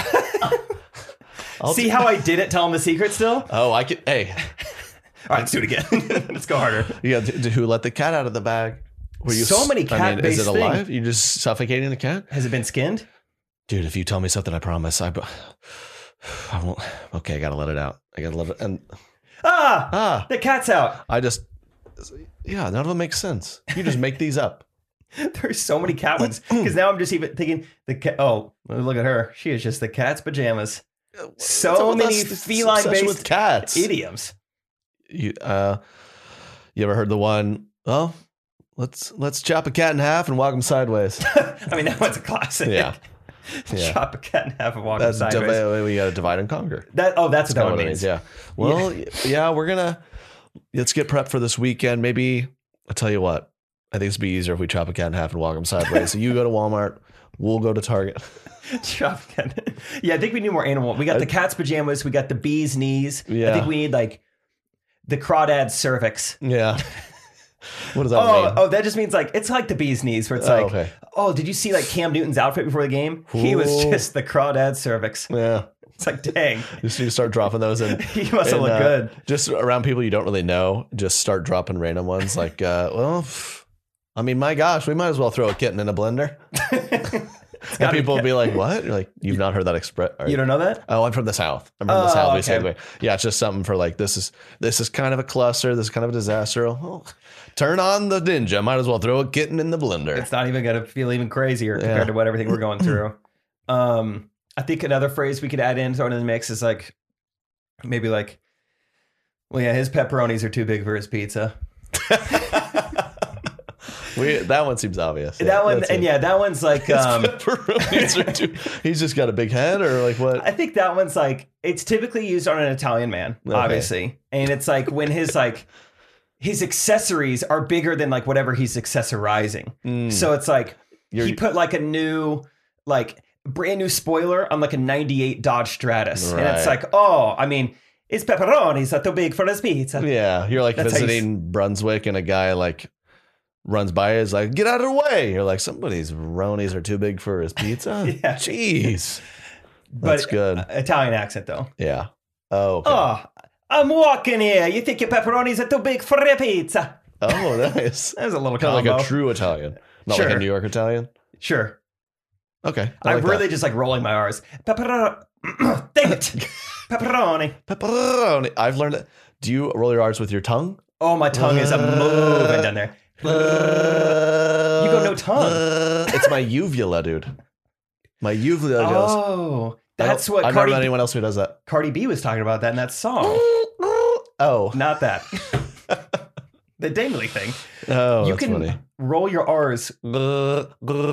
See how I didn't tell him the secret still? Oh, I could... Hey. All right, let's do it again. Let's go harder. Yeah, who let the cat out of the bag? So many cat-based Is it alive? You just suffocating the cat? Has it been skinned? Dude, if you tell me something, I promise. I won't... Okay, I got to let it out. And... The cat's out. None of them make sense. You just make these up. There's so many cat ones. Because now I'm just even thinking the cat. Oh, look at her. She is just the cat's pajamas. So many feline-based cats idioms. You ever heard the one? Oh, let's chop a cat in half and walk him sideways. I mean, that one's a classic. Yeah. Chop a cat in half and walk him sideways. We got to divide and conquer. That's what that one means. Yeah. Well, let's get prepped for this weekend. Maybe I'll tell you what. I think it'd be easier if we chop a cat in half and walk him sideways. So you go to Walmart, we'll go to Target. Chop a cat. Yeah, I think we need more animal. We got the cat's pajamas. We got the bee's knees. Yeah. I think we need like the crawdad cervix. Yeah. What does that mean? Oh, that just means like it's like the bee's knees, where it's did you see like Cam Newton's outfit before the game? Ooh. He was just the crawdad cervix. Yeah. It's like, dang. You just need to start dropping those in. He must have looked good. Just around people you don't really know, just start dropping random ones like, I mean, my gosh, we might as well throw a kitten in a blender. And people will be like, what? You're like, you've not heard that express. You don't know that? Oh, I'm from the South. I'm from the South. We say the way. Yeah, it's just something for like, this is kind of a cluster. This is kind of a disaster. Oh, turn on the ninja. Might as well throw a kitten in the blender. It's not even going to feel even crazier compared to what everything we're going through. I think another phrase we could add in, throw it in the mix is like, maybe like, well, yeah, his pepperonis are too big for his pizza. That one seems obvious. That one, and that one's like he's just got a big head, or like what? I think that one's like it's typically used on an Italian man, obviously, and it's like when his accessories are bigger than like whatever he's accessorizing. So it's like he put like a new brand new spoiler on like a 98 Dodge Stratus, and it's like, oh, I mean, his pepperonis are too big for his pizza. Yeah, you're like visiting Brunswick, and a guy like runs by, is like, get out of the way. You're like, somebody's ronis are too big for his pizza. Yeah, jeez, that's good. Italian accent though. Yeah. Oh. Okay. Oh, I'm walking here. You think your pepperonis are too big for your pizza? Oh, nice. That was a little kind combo. of like a true Italian, not like a New York Italian. Sure. Okay. I'm really just like rolling my R's. Dang it. Pepperoni. I've learned that. Do you roll your R's with your tongue? Oh, my tongue is a moving down there. You go no tongue. It's my uvula, dude. My uvula goes. Oh, that's what I've never met anyone else who does that. Cardi B was talking about that in that song. Oh. Not that. The dangly thing. Oh, you that's can funny. Roll your R's. I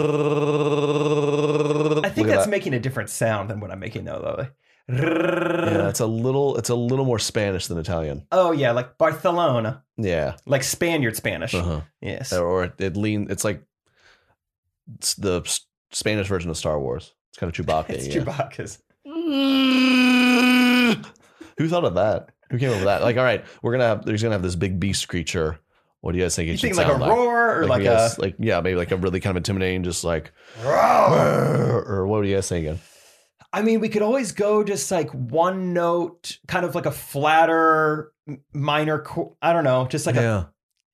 think that's making a different sound than what I'm making though. Yeah, it's a little more Spanish than Italian. Oh yeah, like Barcelona. Yeah, like Spaniard Spanish. Yes, or it's like it's the Spanish version of Star Wars. It's kind of Chewbacca. It's Chewbacca's. Who thought of that? Who came up with that? Like, all right, there's gonna have this big beast creature. What do you guys think it should sound like? Like a roar, or like a maybe like a really kind of intimidating, just like roar, or what do you guys thinking? I mean, we could always go just like one note, kind of like a flatter minor. I don't know, just like a.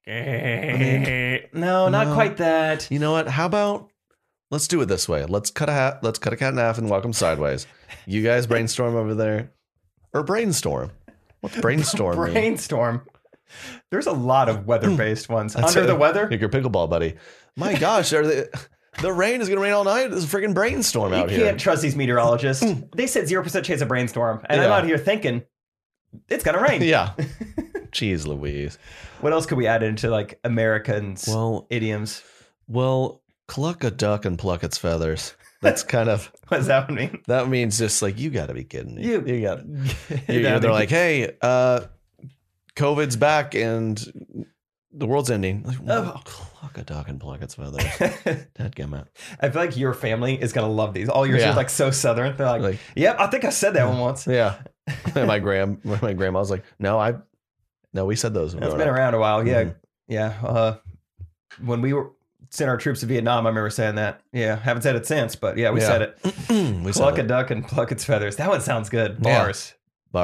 No, not quite that. You know what? How about let's do it this way? Let's cut a cat in half and walk them sideways. You guys brainstorm over there, or brainstorm. What's brainstorm? Brainstorm. There's a lot of weather-based ones. Under the weather? Like your pickleball buddy. My gosh, the rain is going to rain all night. There's a freaking brainstorm out here. You can't trust these meteorologists. They said 0% chance of brainstorm. And I'm out here thinking, it's going to rain. Yeah. Jeez Louise. What else could we add into like Americans idioms? Well, cluck a duck and pluck its feathers. That's kind of... What does that mean? That means just like, you got to be kidding me. You got they're like, hey, COVID's back and the world's ending. Like, cluck a duck and pluck its feathers. Dadgummit. I feel like your family is going to love these. All yours are like so Southern. They're like, yep, I think I said that one once. Yeah. And my grandma was like, no, we said those. It's been around a while. Yeah. Mm-hmm. Yeah. When we sent our troops to Vietnam, I remember saying that. Yeah. Haven't said it since, but yeah, we said it. Cluck a duck and pluck its feathers. That one sounds good. Bars.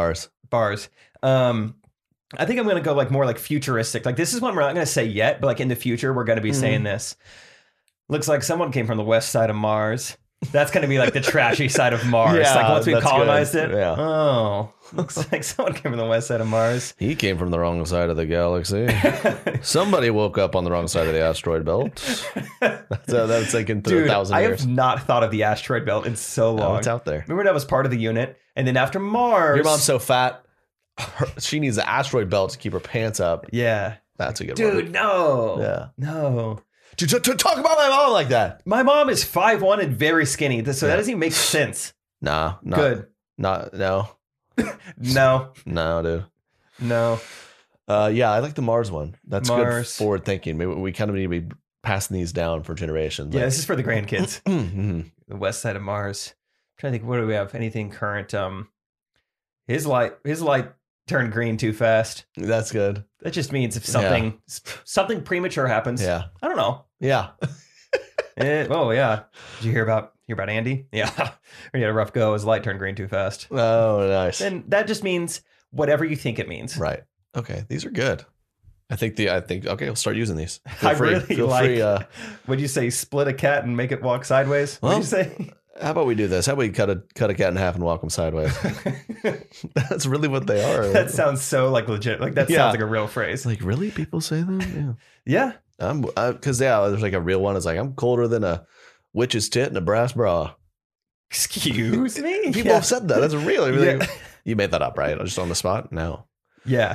I think I'm going to go like more like futuristic. Like this is one we're not going to say yet, but like in the future, we're going to be saying this. Looks like someone came from the west side of Mars. That's going to be like the trashy side of Mars. Like once we colonized it. Yeah. Oh, looks like someone came from the west side of Mars. He came from the wrong side of the galaxy. Somebody woke up on the wrong side of the asteroid belt. That's like in 1,000 years. I have not thought of the asteroid belt in so long. No, it's out there. Remember that was part of the unit? And then after Mars. Your mom's so fat. She needs the asteroid belt to keep her pants up. Yeah. That's a good one. Dude, no. Yeah. No. To talk about my mom like that. My mom is 5'1" and very skinny, so that doesn't even make sense. Nah. Good. No. No. No, dude. No. Yeah, I like the Mars one. That's Mars. Good forward thinking. Maybe we kind of need to be passing these down for generations. Yeah, this is for the grandkids. Mm-hmm. The west side of Mars. I'm trying to think, what do we have? Anything current? His light turned green too fast. That's good. That just means if something premature happens. Yeah. I don't know. Yeah. Oh yeah. Did you hear about Andy? Yeah. He had a rough go. His light turned green too fast. Oh, nice. And that just means whatever you think it means. Right. Okay. These are good. I think okay, I'll start using these. Feel free. Would you say split a cat and make it walk sideways? What'd you say? How about we do this? How about we cut a cat in half and walk them sideways? That's really what they are. That sounds so like legit. Like that sounds like a real phrase. Like, really? People say that? Yeah. Because there's like a real one. It's like, I'm colder than a witch's tit and a brass bra. Excuse me? People have said that. That's real. Like, you made that up, right? Just on the spot? No. Yeah.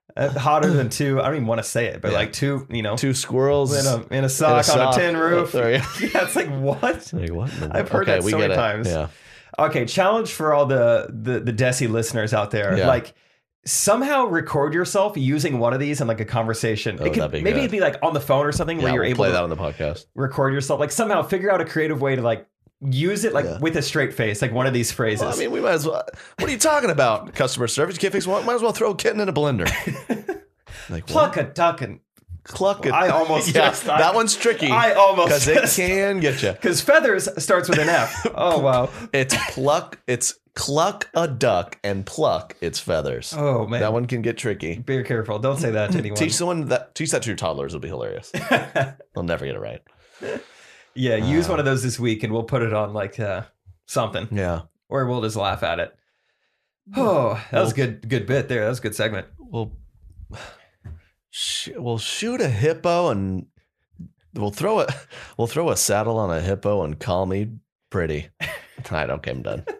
Hotter than two. I don't even want to say it, but like two, two squirrels in a sock on a tin roof. Oh, yeah, it's like what? Like what? I've heard that so many times. Yeah. Okay, challenge for all the Desi listeners out there. Yeah. Like somehow record yourself using one of these in like a conversation. Oh, maybe it'd be like on the phone or something where you're able play to that on the podcast. Record yourself. Like somehow figure out a creative way to like use it like with a straight face, like one of these phrases. Well, I mean, we might as well. What are you talking about? Customer service? You can't fix one. Might as well throw a kitten in a blender. Like pluck a duck and cluck it. I almost guessed that. That one's tricky. I almost because it can get you. Because feathers starts with an F. Oh wow. It's pluck. It's cluck a duck and pluck its feathers. Oh man, that one can get tricky. Be careful. Don't say that to anyone. Teach that to your toddlers. It'll be hilarious. They'll never get it right. Yeah, use one of those this week, and we'll put it on like something. Yeah, or we'll just laugh at it. Oh, that was good bit there. That was a good segment. We'll shoot a hippo, and we'll throw a saddle on a hippo and call me pretty. All right, okay, I'm done.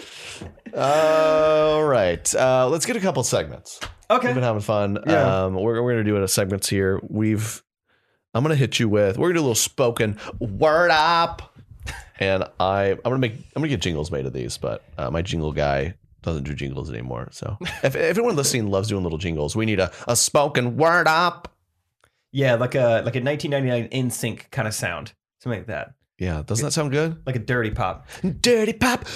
All right, let's get a couple segments. Okay, we've been having fun. Yeah. We're gonna do a segments here. I'm gonna hit you with. We're gonna do a little spoken word up, and I'm gonna get jingles made of these, but my jingle guy doesn't do jingles anymore. So if everyone listening loves doing little jingles, we need a spoken word up. Yeah, like a 1999 NSYNC kind of sound, something like that. Yeah, doesn't that sound good? Like a dirty pop. Dirty pop.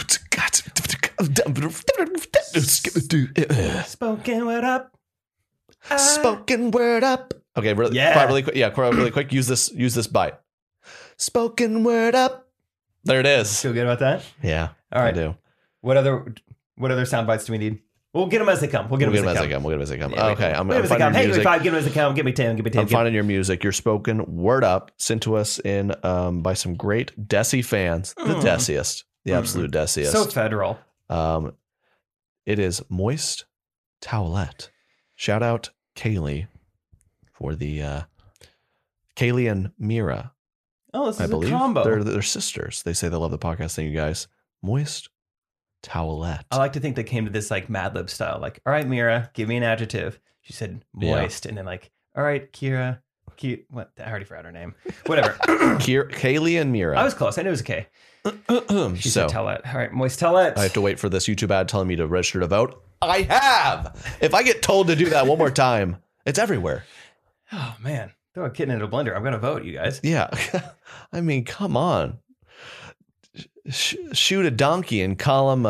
Spoken word up. Spoken word up. Okay, really quick. Yeah, really quick. Use this bite. Spoken word up. There it is. Feel good about that? Yeah. All right. I do. What other sound bites do we need? We'll get them as they come. We'll get them as they come. Yeah, okay. I'm finding your music. Hey, 5, get them as they come. Give me 10. I'm finding your music. Your spoken word up sent to us in by some great Desi fans. The Desiest. The absolute Desiest. So federal. It is Moist Towelette. Shout out Kaylee for the Kaylee and Mira. Oh, this is a combo. They're sisters. They say they love the podcast. Thank you guys. Moist Towelette. I like to think they came to this like Mad Lib style. Like, all right, Mira, give me an adjective. She said moist, and then like, all right, Kira. What? I already forgot her name. Whatever. Kaylee and Mira. I was close. I knew it was a K. She said Towelette. All right, Moist Towelette. I have to wait for this YouTube ad telling me to register to vote. I have. If I get told to do that one more time, it's everywhere. Oh man, throw a kitten in a blender. I'm gonna vote, you guys. Yeah, I mean, come on. Shoot a donkey and call him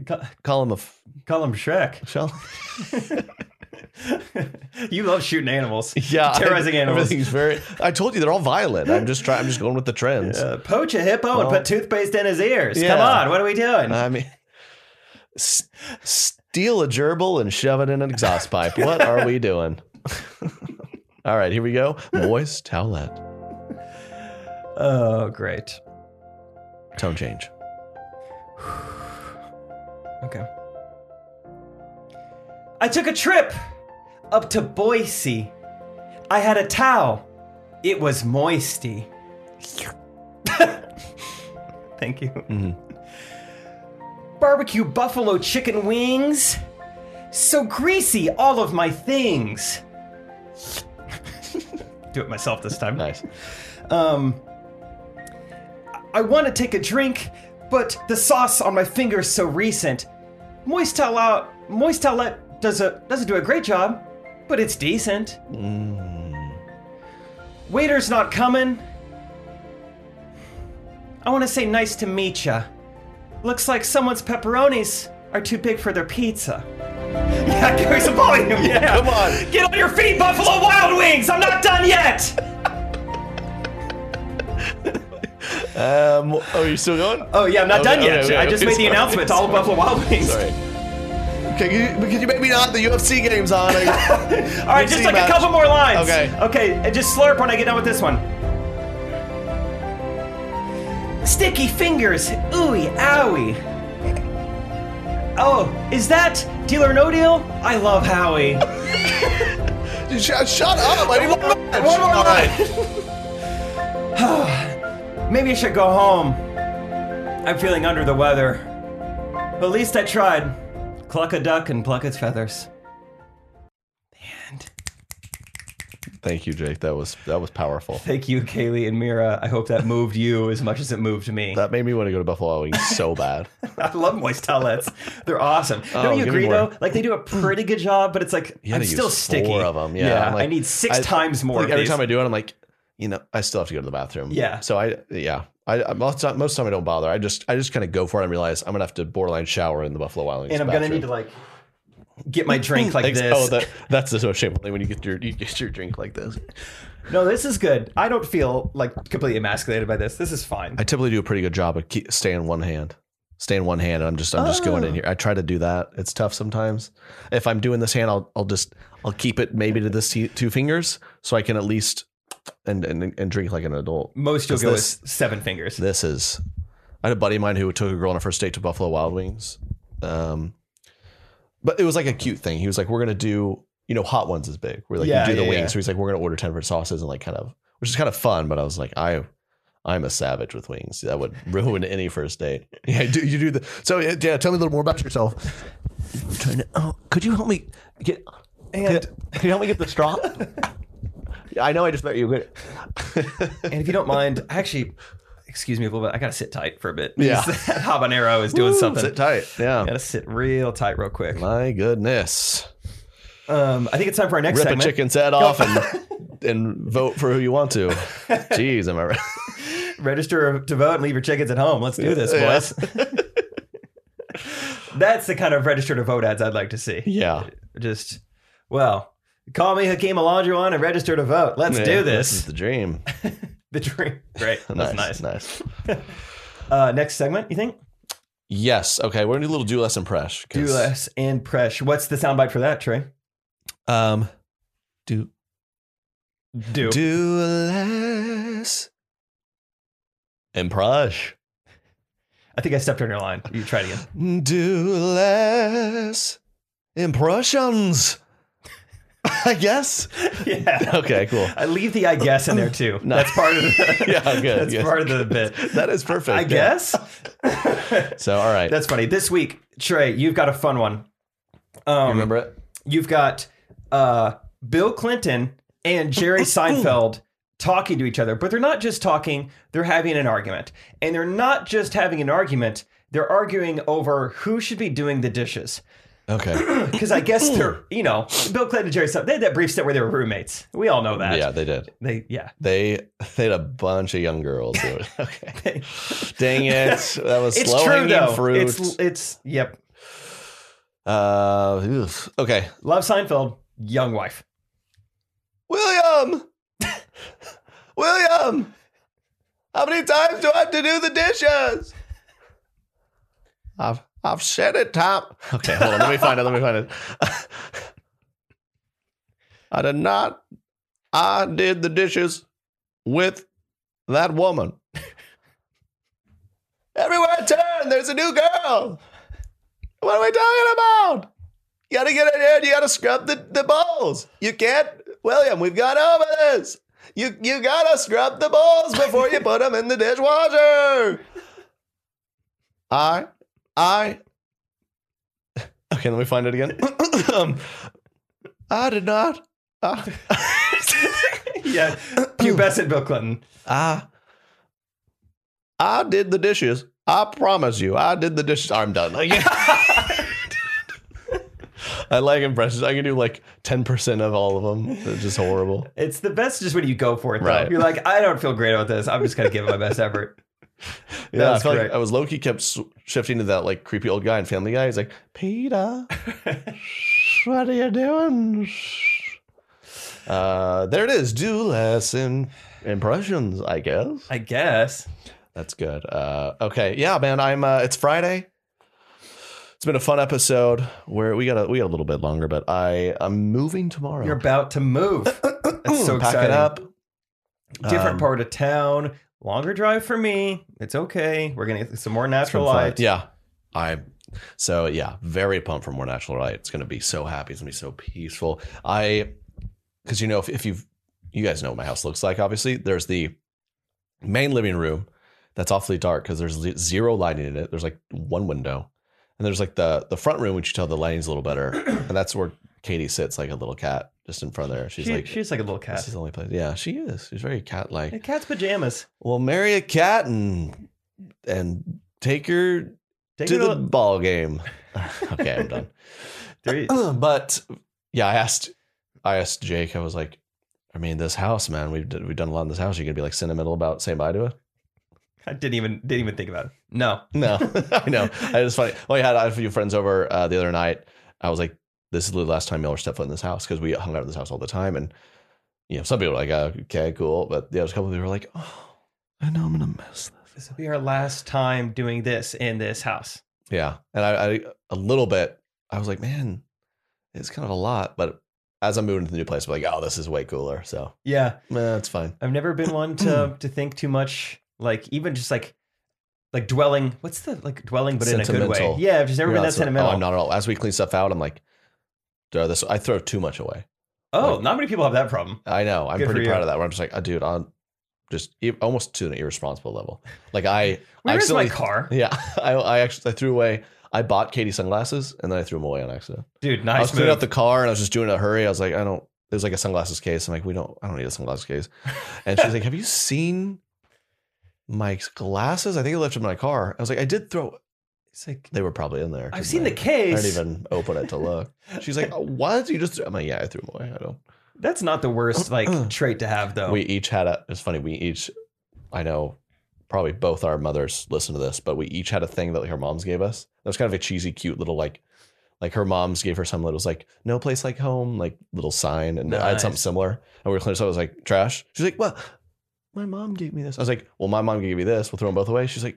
Shrek. You love shooting animals. Yeah, terrorizing animals. I told you they're all violent. I'm just going with the trends. Poach a hippo and put toothpaste in his ears. Yeah. Come on, what are we doing? I mean, steal a gerbil and shove it in an exhaust pipe. What are we doing? All right, here we go. Moist Towelette. Oh, great. Tone change. Okay. I took a trip up to Boise. I had a towel. It was moisty. Thank you. Mm-hmm. Barbecue buffalo chicken wings. So greasy, all of my things. Do it myself this time. Nice. I want to take a drink, but the sauce on my finger's so recent. Moist Towelette doesn't do a great job, but it's decent. Waiter's not coming. I want to say nice to meet ya. Looks like someone's pepperonis are too big for their pizza. Yeah, give me some volume. Yeah, come on. Get on your feet, Buffalo Wild Wings. I'm not done yet. Are you still going? Oh yeah, I'm not done yet. Okay, I just made the announcement to all of Buffalo Wild Wings. Sorry. Can you maybe not the UFC game's on? All right, just like a couple more lines. Okay, and just slurp when I get done with this one. Sticky fingers, ooey, owie. Oh, is that Deal or No Deal? I love Howie. Shut up! I need one more. Maybe I should go home. I'm feeling under the weather. But at least I tried. Cluck a duck and pluck its feathers. Thank you, Jake. That was powerful. Thank you, Kaylee and Mira. I hope that moved you as much as it moved me. That made me want to go to Buffalo Wild Wings so bad. I love moist towelettes. They're awesome. Don't you agree though? Like they do a pretty good job, but it's like I'm still sticky. 4 of them. Yeah. Like, I need 6 times more. Like every time I do it, I'm like, I still have to go to the bathroom. Yeah. So I most of the time I don't bother. I just kind of go for it and realize I'm gonna have to borderline shower in the Buffalo Wild Wings. And I'm gonna need to like get my drink like this. Oh, that's the so shameful thing when you get your drink like this. No, this is good. I don't feel like completely emasculated by this. This is fine. I typically do a pretty good job of staying in one hand. And I'm just going in here. I try to do that. It's tough sometimes. If I'm doing this hand, I'll keep it maybe to this 2 fingers so I can at least and drink like an adult. Most you'll go with 7 fingers. I had a buddy of mine who took a girl on a first date to Buffalo Wild Wings. But it was like a cute thing. He was like, we're going to do, hot ones is big. We're like, you do the wings. Yeah. So he's like, we're going to order 10 different sauces and like which is kind of fun. But I was like, I'm a savage with wings. That would ruin any first date. Yeah, you do the. So yeah, tell me a little more about yourself. Could you help me get? Can you help me get the straw? I know I just met you. And if you don't mind, actually, excuse me a little bit. I gotta sit tight for a bit. Yeah, that habanero is doing something. Sit tight. Yeah, gotta sit real tight, real quick. My goodness. I think it's time for our next segment. Rip a chicken's head off and vote for who you want to. Jeez, am I right? Register to vote and leave your chickens at home. Let's do this, boys. That's the kind of register to vote ads I'd like to see. Yeah. Call me Hakeem Olajuwon and register to vote. Let's do this. This is the dream. The dream. Great. That's nice. Next segment, you think? Yes. Okay. We're going to do a little do less and presh. Do less and presh. What's the soundbite for that, Trey? Do less and presh. I think I stepped on your line. You try it again. Do less impressions. I guess. Yeah. Okay, cool. I leave the I guess in there too. No. That's part of the yeah, good. That's part of the bit. That is perfect. I guess. So, all right. That's funny. This week, Trey, you've got a fun one. You remember it? You've got Bill Clinton and Jerry Seinfeld talking to each other, but they're not just talking, they're having an argument. And they're not just having an argument, they're arguing over who should be doing the dishes. Okay. Because I guess they're, Bill Clinton and Jerry Seinfeld, they had that brief stint where they were roommates. We all know that. Yeah, they did. They had a bunch of young girls. Okay. Dang it. That was slow-hanging fruit. It's yep. Okay. Love Seinfeld, young wife. William, how many times do I have to do the dishes? I've said it, Tom. Okay, hold on. Let me find it. I did not. I did the dishes with that woman. Everywhere I turn, there's a new girl. What are we talking about? You got to get in here and you got to scrub the bowls. You can't. William, we've gone over this. You got to scrub the bowls before you put them in the dishwasher. Okay, let me find it again. I did not. Yeah, pubescent Bill Clinton. I did the dishes. I promise you, I did the dishes. I'm done. I like impressions. I can do like 10% of all of them. They're just horrible. It's the best just when you go for it, though. Right. You're like, I don't feel great about this. I'm just going to give it my best effort. Yeah, I feel like I was low-key kept shifting to that like creepy old guy in Family Guy. He's like, Peter, what are you doing? There it is. Do less impressions, I guess. That's good. Okay. Yeah, man, it's Friday. It's been a fun episode where we got a little bit longer, but I'm moving tomorrow. You're about to move. That's so exciting. Packing up. Different part of town. Longer drive for me. It's okay. We're going to get some more natural light. Yeah. Very pumped for more natural light. It's going to be so happy. It's going to be so peaceful. Because if you guys know what my house looks like, obviously, there's the main living room that's awfully dark because there's zero lighting in it. There's like one window. And there's like the front room, which you tell the lighting's a little better. And that's where Katie sits like a little cat just in front of there. She's like a little cat. This is the only place. Yeah, she is. She's very cat-like. A cat's pajamas. Well, marry a cat and take her to the ball game. Okay, I'm done. But yeah, I asked Jake. I was like, I mean, this house, man. We've done a lot in this house. You're gonna be like sentimental about saying bye to it. I didn't even think about it. No. I know. It's funny. Well, I had a few friends over the other night. I was like, this is the last time Miller stepped foot in this house because we hung out in this house all the time. And, some people were like, okay, cool. But there was a couple of people who were like, oh, I know I'm going to miss this. This will be our last time doing this in this house. Yeah. And I a little bit, I was like, man, it's kind of a lot. But as I'm moving to the new place, I'm like, oh, this is way cooler. So, yeah, it's fine. I've never been one to think too much. Like even just like dwelling. What's the dwelling, but in a good way? Yeah, I've just never been that sentimental. Oh, not at all. As we clean stuff out, I'm like, I throw too much away. Oh, not many people have that problem. I know. I'm pretty proud of that. Where I'm just like, dude, I'm just almost to an irresponsible level. Like where's my car? Yeah, I threw away. I bought Katie sunglasses and then I threw them away on accident. Dude, nice. I was cleaning out the car and I was just doing it in a hurry. I was like, there's like a sunglasses case. I'm like, I don't need a sunglasses case. And she's like, have you seen Mike's glasses? I think I left them in my car. I was like, I did throw. It's like they were probably in there. I've seen the case. I didn't even open it to look. She's like, what? You just? I'm like, yeah, I threw them away. I don't. That's not the worst trait to have, though. We each had it's funny. I know, probably both our mothers listen to this, but we each had a thing that our moms gave us. That was kind of a cheesy, cute little like her moms gave her something that was like no place like home, like little sign, and I had something similar. And we were cleaning, so I was like trash. She's like, well, my mom gave me this. I was like, well, my mom gave me this. We'll throw them both away. She's like,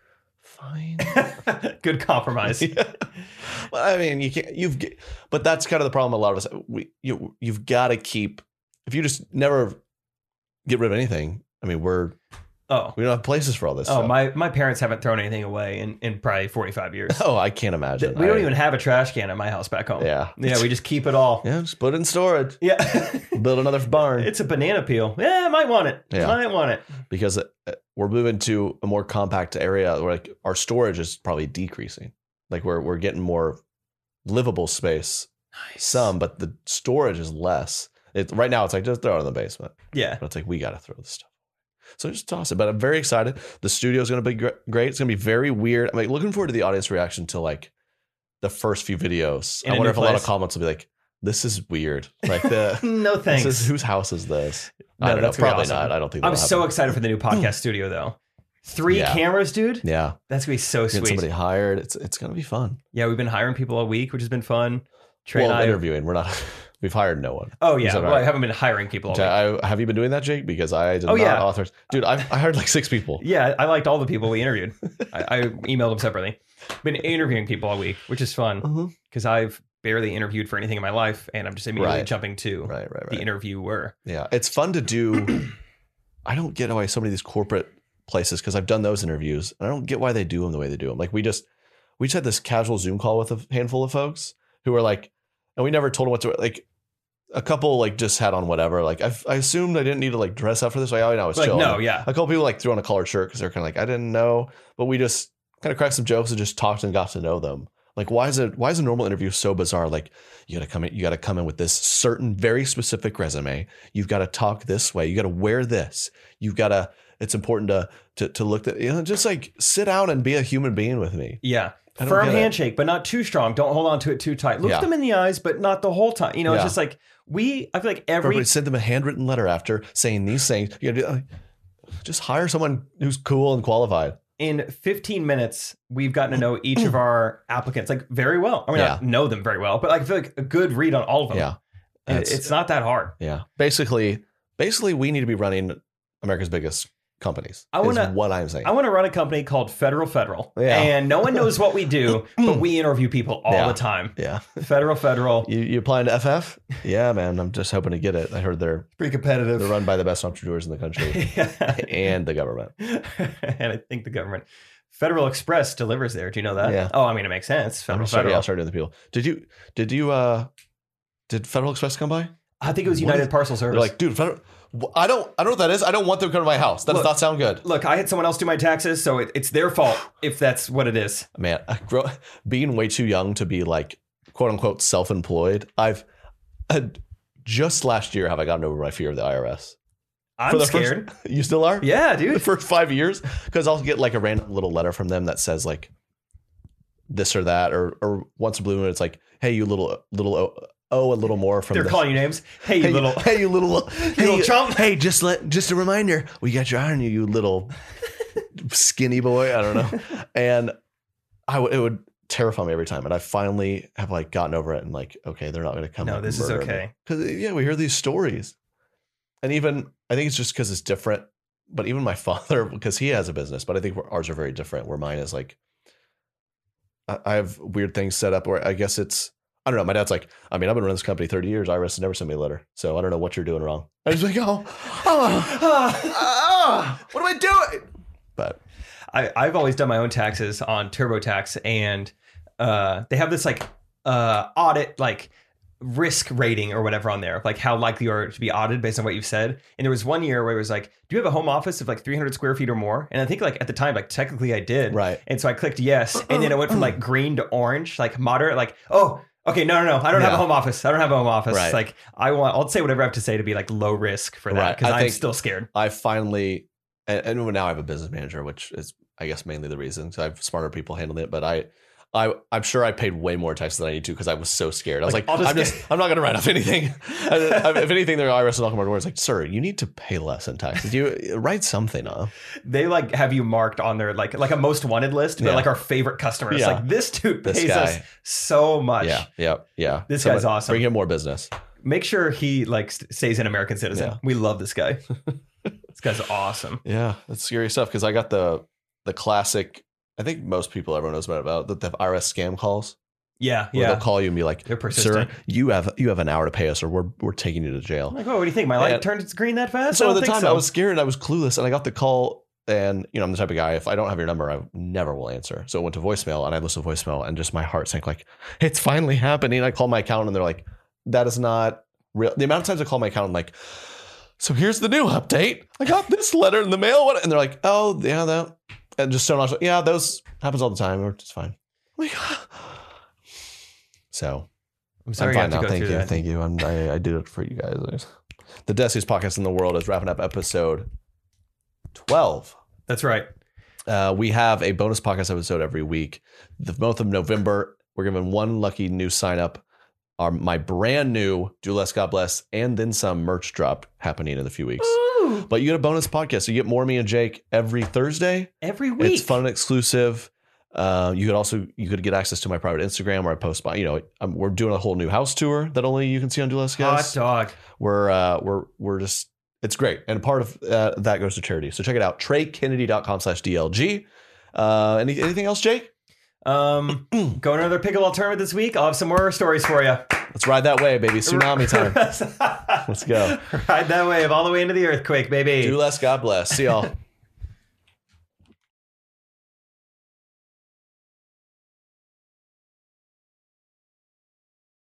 fine. Good compromise. Yeah. Well, I mean, you can't. But that's kind of the problem. A lot of us, you've got to keep. If you just never get rid of anything, I mean, we don't have places for all this. Oh, stuff. My parents haven't thrown anything away in probably 45 years. Oh, I can't imagine. We don't even have a trash can at my house back home. Yeah, we just keep it all. Yeah, just put it in storage. Yeah, build another barn. It's a banana peel. Yeah, I might want it. Yeah. Might want it because we're moving to a more compact area where like our storage is probably decreasing. Like we're getting more livable space. Nice. But the storage is less. Right now it's like just throw it in the basement. Yeah, but it's like we got to throw this stuff. So just toss it. But I'm very excited. The studio is going to be great. It's going to be very weird. I'm like looking forward to the audience reaction to like the first few videos. I wonder if a lot of comments will be like, "This is weird." Like no thanks. Whose house is this? No, I don't know. Probably awesome. not. I don't think. I'm so excited for the new podcast studio though. 3 cameras, dude. Yeah, that's gonna be so sweet. Get somebody hired. It's gonna be fun. Yeah, we've been hiring people all week, which has been fun. Interviewing. We're not. We've hired no one. Oh yeah, I haven't been hiring people all week. Have you been doing that, Jake? Because I did not authorize. Dude, I hired like 6 people. Yeah, I liked all the people we interviewed. I emailed them separately. Been interviewing people all week, which is fun because I've barely interviewed for anything in my life, and I'm just immediately jumping to the interviewer. Yeah, it's fun to do. I don't get why so many of these corporate places, because I've done those interviews, and I don't get why they do them the way they do them. Like we just had this casual Zoom call with a handful of folks who were like, and we never told them what to like. A couple like just had on whatever. Like I assumed I didn't need to like dress up for this. Like I was chill. No, yeah. A couple people like threw on a collared shirt because they're kind of like I didn't know, but we just kind of cracked some jokes and just talked and got to know them. Like why is a normal interview so bizarre? Like you got to come in with this certain very specific resume. You've got to talk this way. You got to wear this. You've got to. It's important to look at just like sit down and be a human being with me. Yeah. Firm handshake, but not too strong. Don't hold on to it too tight. Look them in the eyes, but not the whole time. It's just like I feel like everybody send them a handwritten letter after saying these things. You gotta just hire someone who's cool and qualified. In 15 minutes, we've gotten to know each of our applicants like very well. I mean, I know them very well, but I feel like a good read on all of them. Yeah, and it's not that hard. Yeah, basically, we need to be running America's biggest companies. What I'm saying. I want to run a company called Federal, and no one knows what we do, but we interview people all the time. Yeah, Federal. You applying to FF? Yeah, man. I'm just hoping to get it. I heard they're pretty competitive. They're run by the best entrepreneurs in the country and the government. And I think the government. Federal Express delivers there. Do you know that? Yeah. Oh, I mean, it makes sense. Federal. Yeah, I'll start doing the people. Did Federal Express come by? I think it was United Parcel Service. They're like, dude, Federal. I don't know what that is. I don't want them to come to my house. That does not sound good. Look, I had someone else do my taxes, so it's their fault if that's what it is. Man, being way too young to be like quote unquote self-employed, I've just last year have I gotten over my fear of the IRS. I'm scared. You still are? Yeah, dude. The first 5 years, because I'll get like a random little letter from them that says like this or that, or once a blue moon, it's like, hey, you little a little more from. They're calling you names. Hey, you little chump. Hey, just a reminder, we got your eye on you, you little skinny boy. I don't know, and it would terrify me every time, and I finally have like gotten over it and like, okay, they're not going to come. No, this is okay. Because we hear these stories, and even I think it's just because it's different. But even my father, because he has a business, but I think ours are very different. Where mine is like, I have weird things set up where I guess it's. I don't know. My dad's like, I mean, I've been running this company 30 years. IRS has never sent me a letter. So I don't know what you're doing wrong. I was like, what am I doing? But I've always done my own taxes on TurboTax, and they have this like audit like risk rating or whatever on there, like how likely you are to be audited based on what you've said. And there was one year where it was like, do you have a home office of like 300 square feet or more? And I think like at the time, like technically I did. Right. And so I clicked yes. And then it went from like green to orange, like moderate, like, oh, okay, no. I don't have a home office. Right. Like I'll say whatever I have to say to be like low risk for that, because I'm still scared. I finally, and now I have a business manager, which is I guess mainly the reason. So I have smarter people handling it, but I'm sure I paid way more taxes than I need to because I was so scared. I was like I'm not going to write off anything. If anything, the IRS will knock on my door. It's like, sir, you need to pay less in taxes. You write something off. They like have you marked on their like a most wanted list, but like our favorite customers. Yeah. Like this dude pays us so much. Yeah. This guy's awesome. Bring him more business. Make sure he like stays an American citizen. Yeah. We love this guy. This guy's awesome. Yeah, that's scary stuff because I got the classic. I think most people, everyone knows about the IRS scam calls. Yeah. They'll call you and be like, they're persistent. Sir, you have an hour to pay us or we're taking you to jail. I'm like, oh, what do you think? My light turned green that fast? So at the time I was scared and I was clueless and I got the call and I'm the type of guy, if I don't have your number, I never will answer. So it went to voicemail and I listened to voicemail and just my heart sank like, it's finally happening. I called my accountant and they're like, that is not real. The amount of times I call my accountant, like, so here's the new update. I got this letter in the mail. What? And they're like, oh, yeah, that. And just so much, yeah, those happens all the time. Or it's fine. Like, so I'm sorry. I'm fine now. Thank you. I did it for you guys. The Deskiest podcast in the world is wrapping up episode 12. That's right. We have a bonus podcast episode every week. The month of November, we're giving one lucky new sign up. My brand new Do Less, God Bless, and then some merch drop happening in a few weeks. Ooh. But you get a bonus podcast. So you get more of me and Jake every Thursday. Every week. It's fun and exclusive. You could get access to my private Instagram where I post we're doing a whole new house tour that only you can see on Do Less, Guys. Hot dog. We're just, it's great. And part of that goes to charity. So check it out. TreyKennedy.com/DLG. Anything else, Jake? Go another pickleball tournament this week. I'll have some more stories for you. Let's ride that wave, baby. Tsunami time. Let's go. Ride that wave all the way into the earthquake, baby. Do less, God bless. See y'all.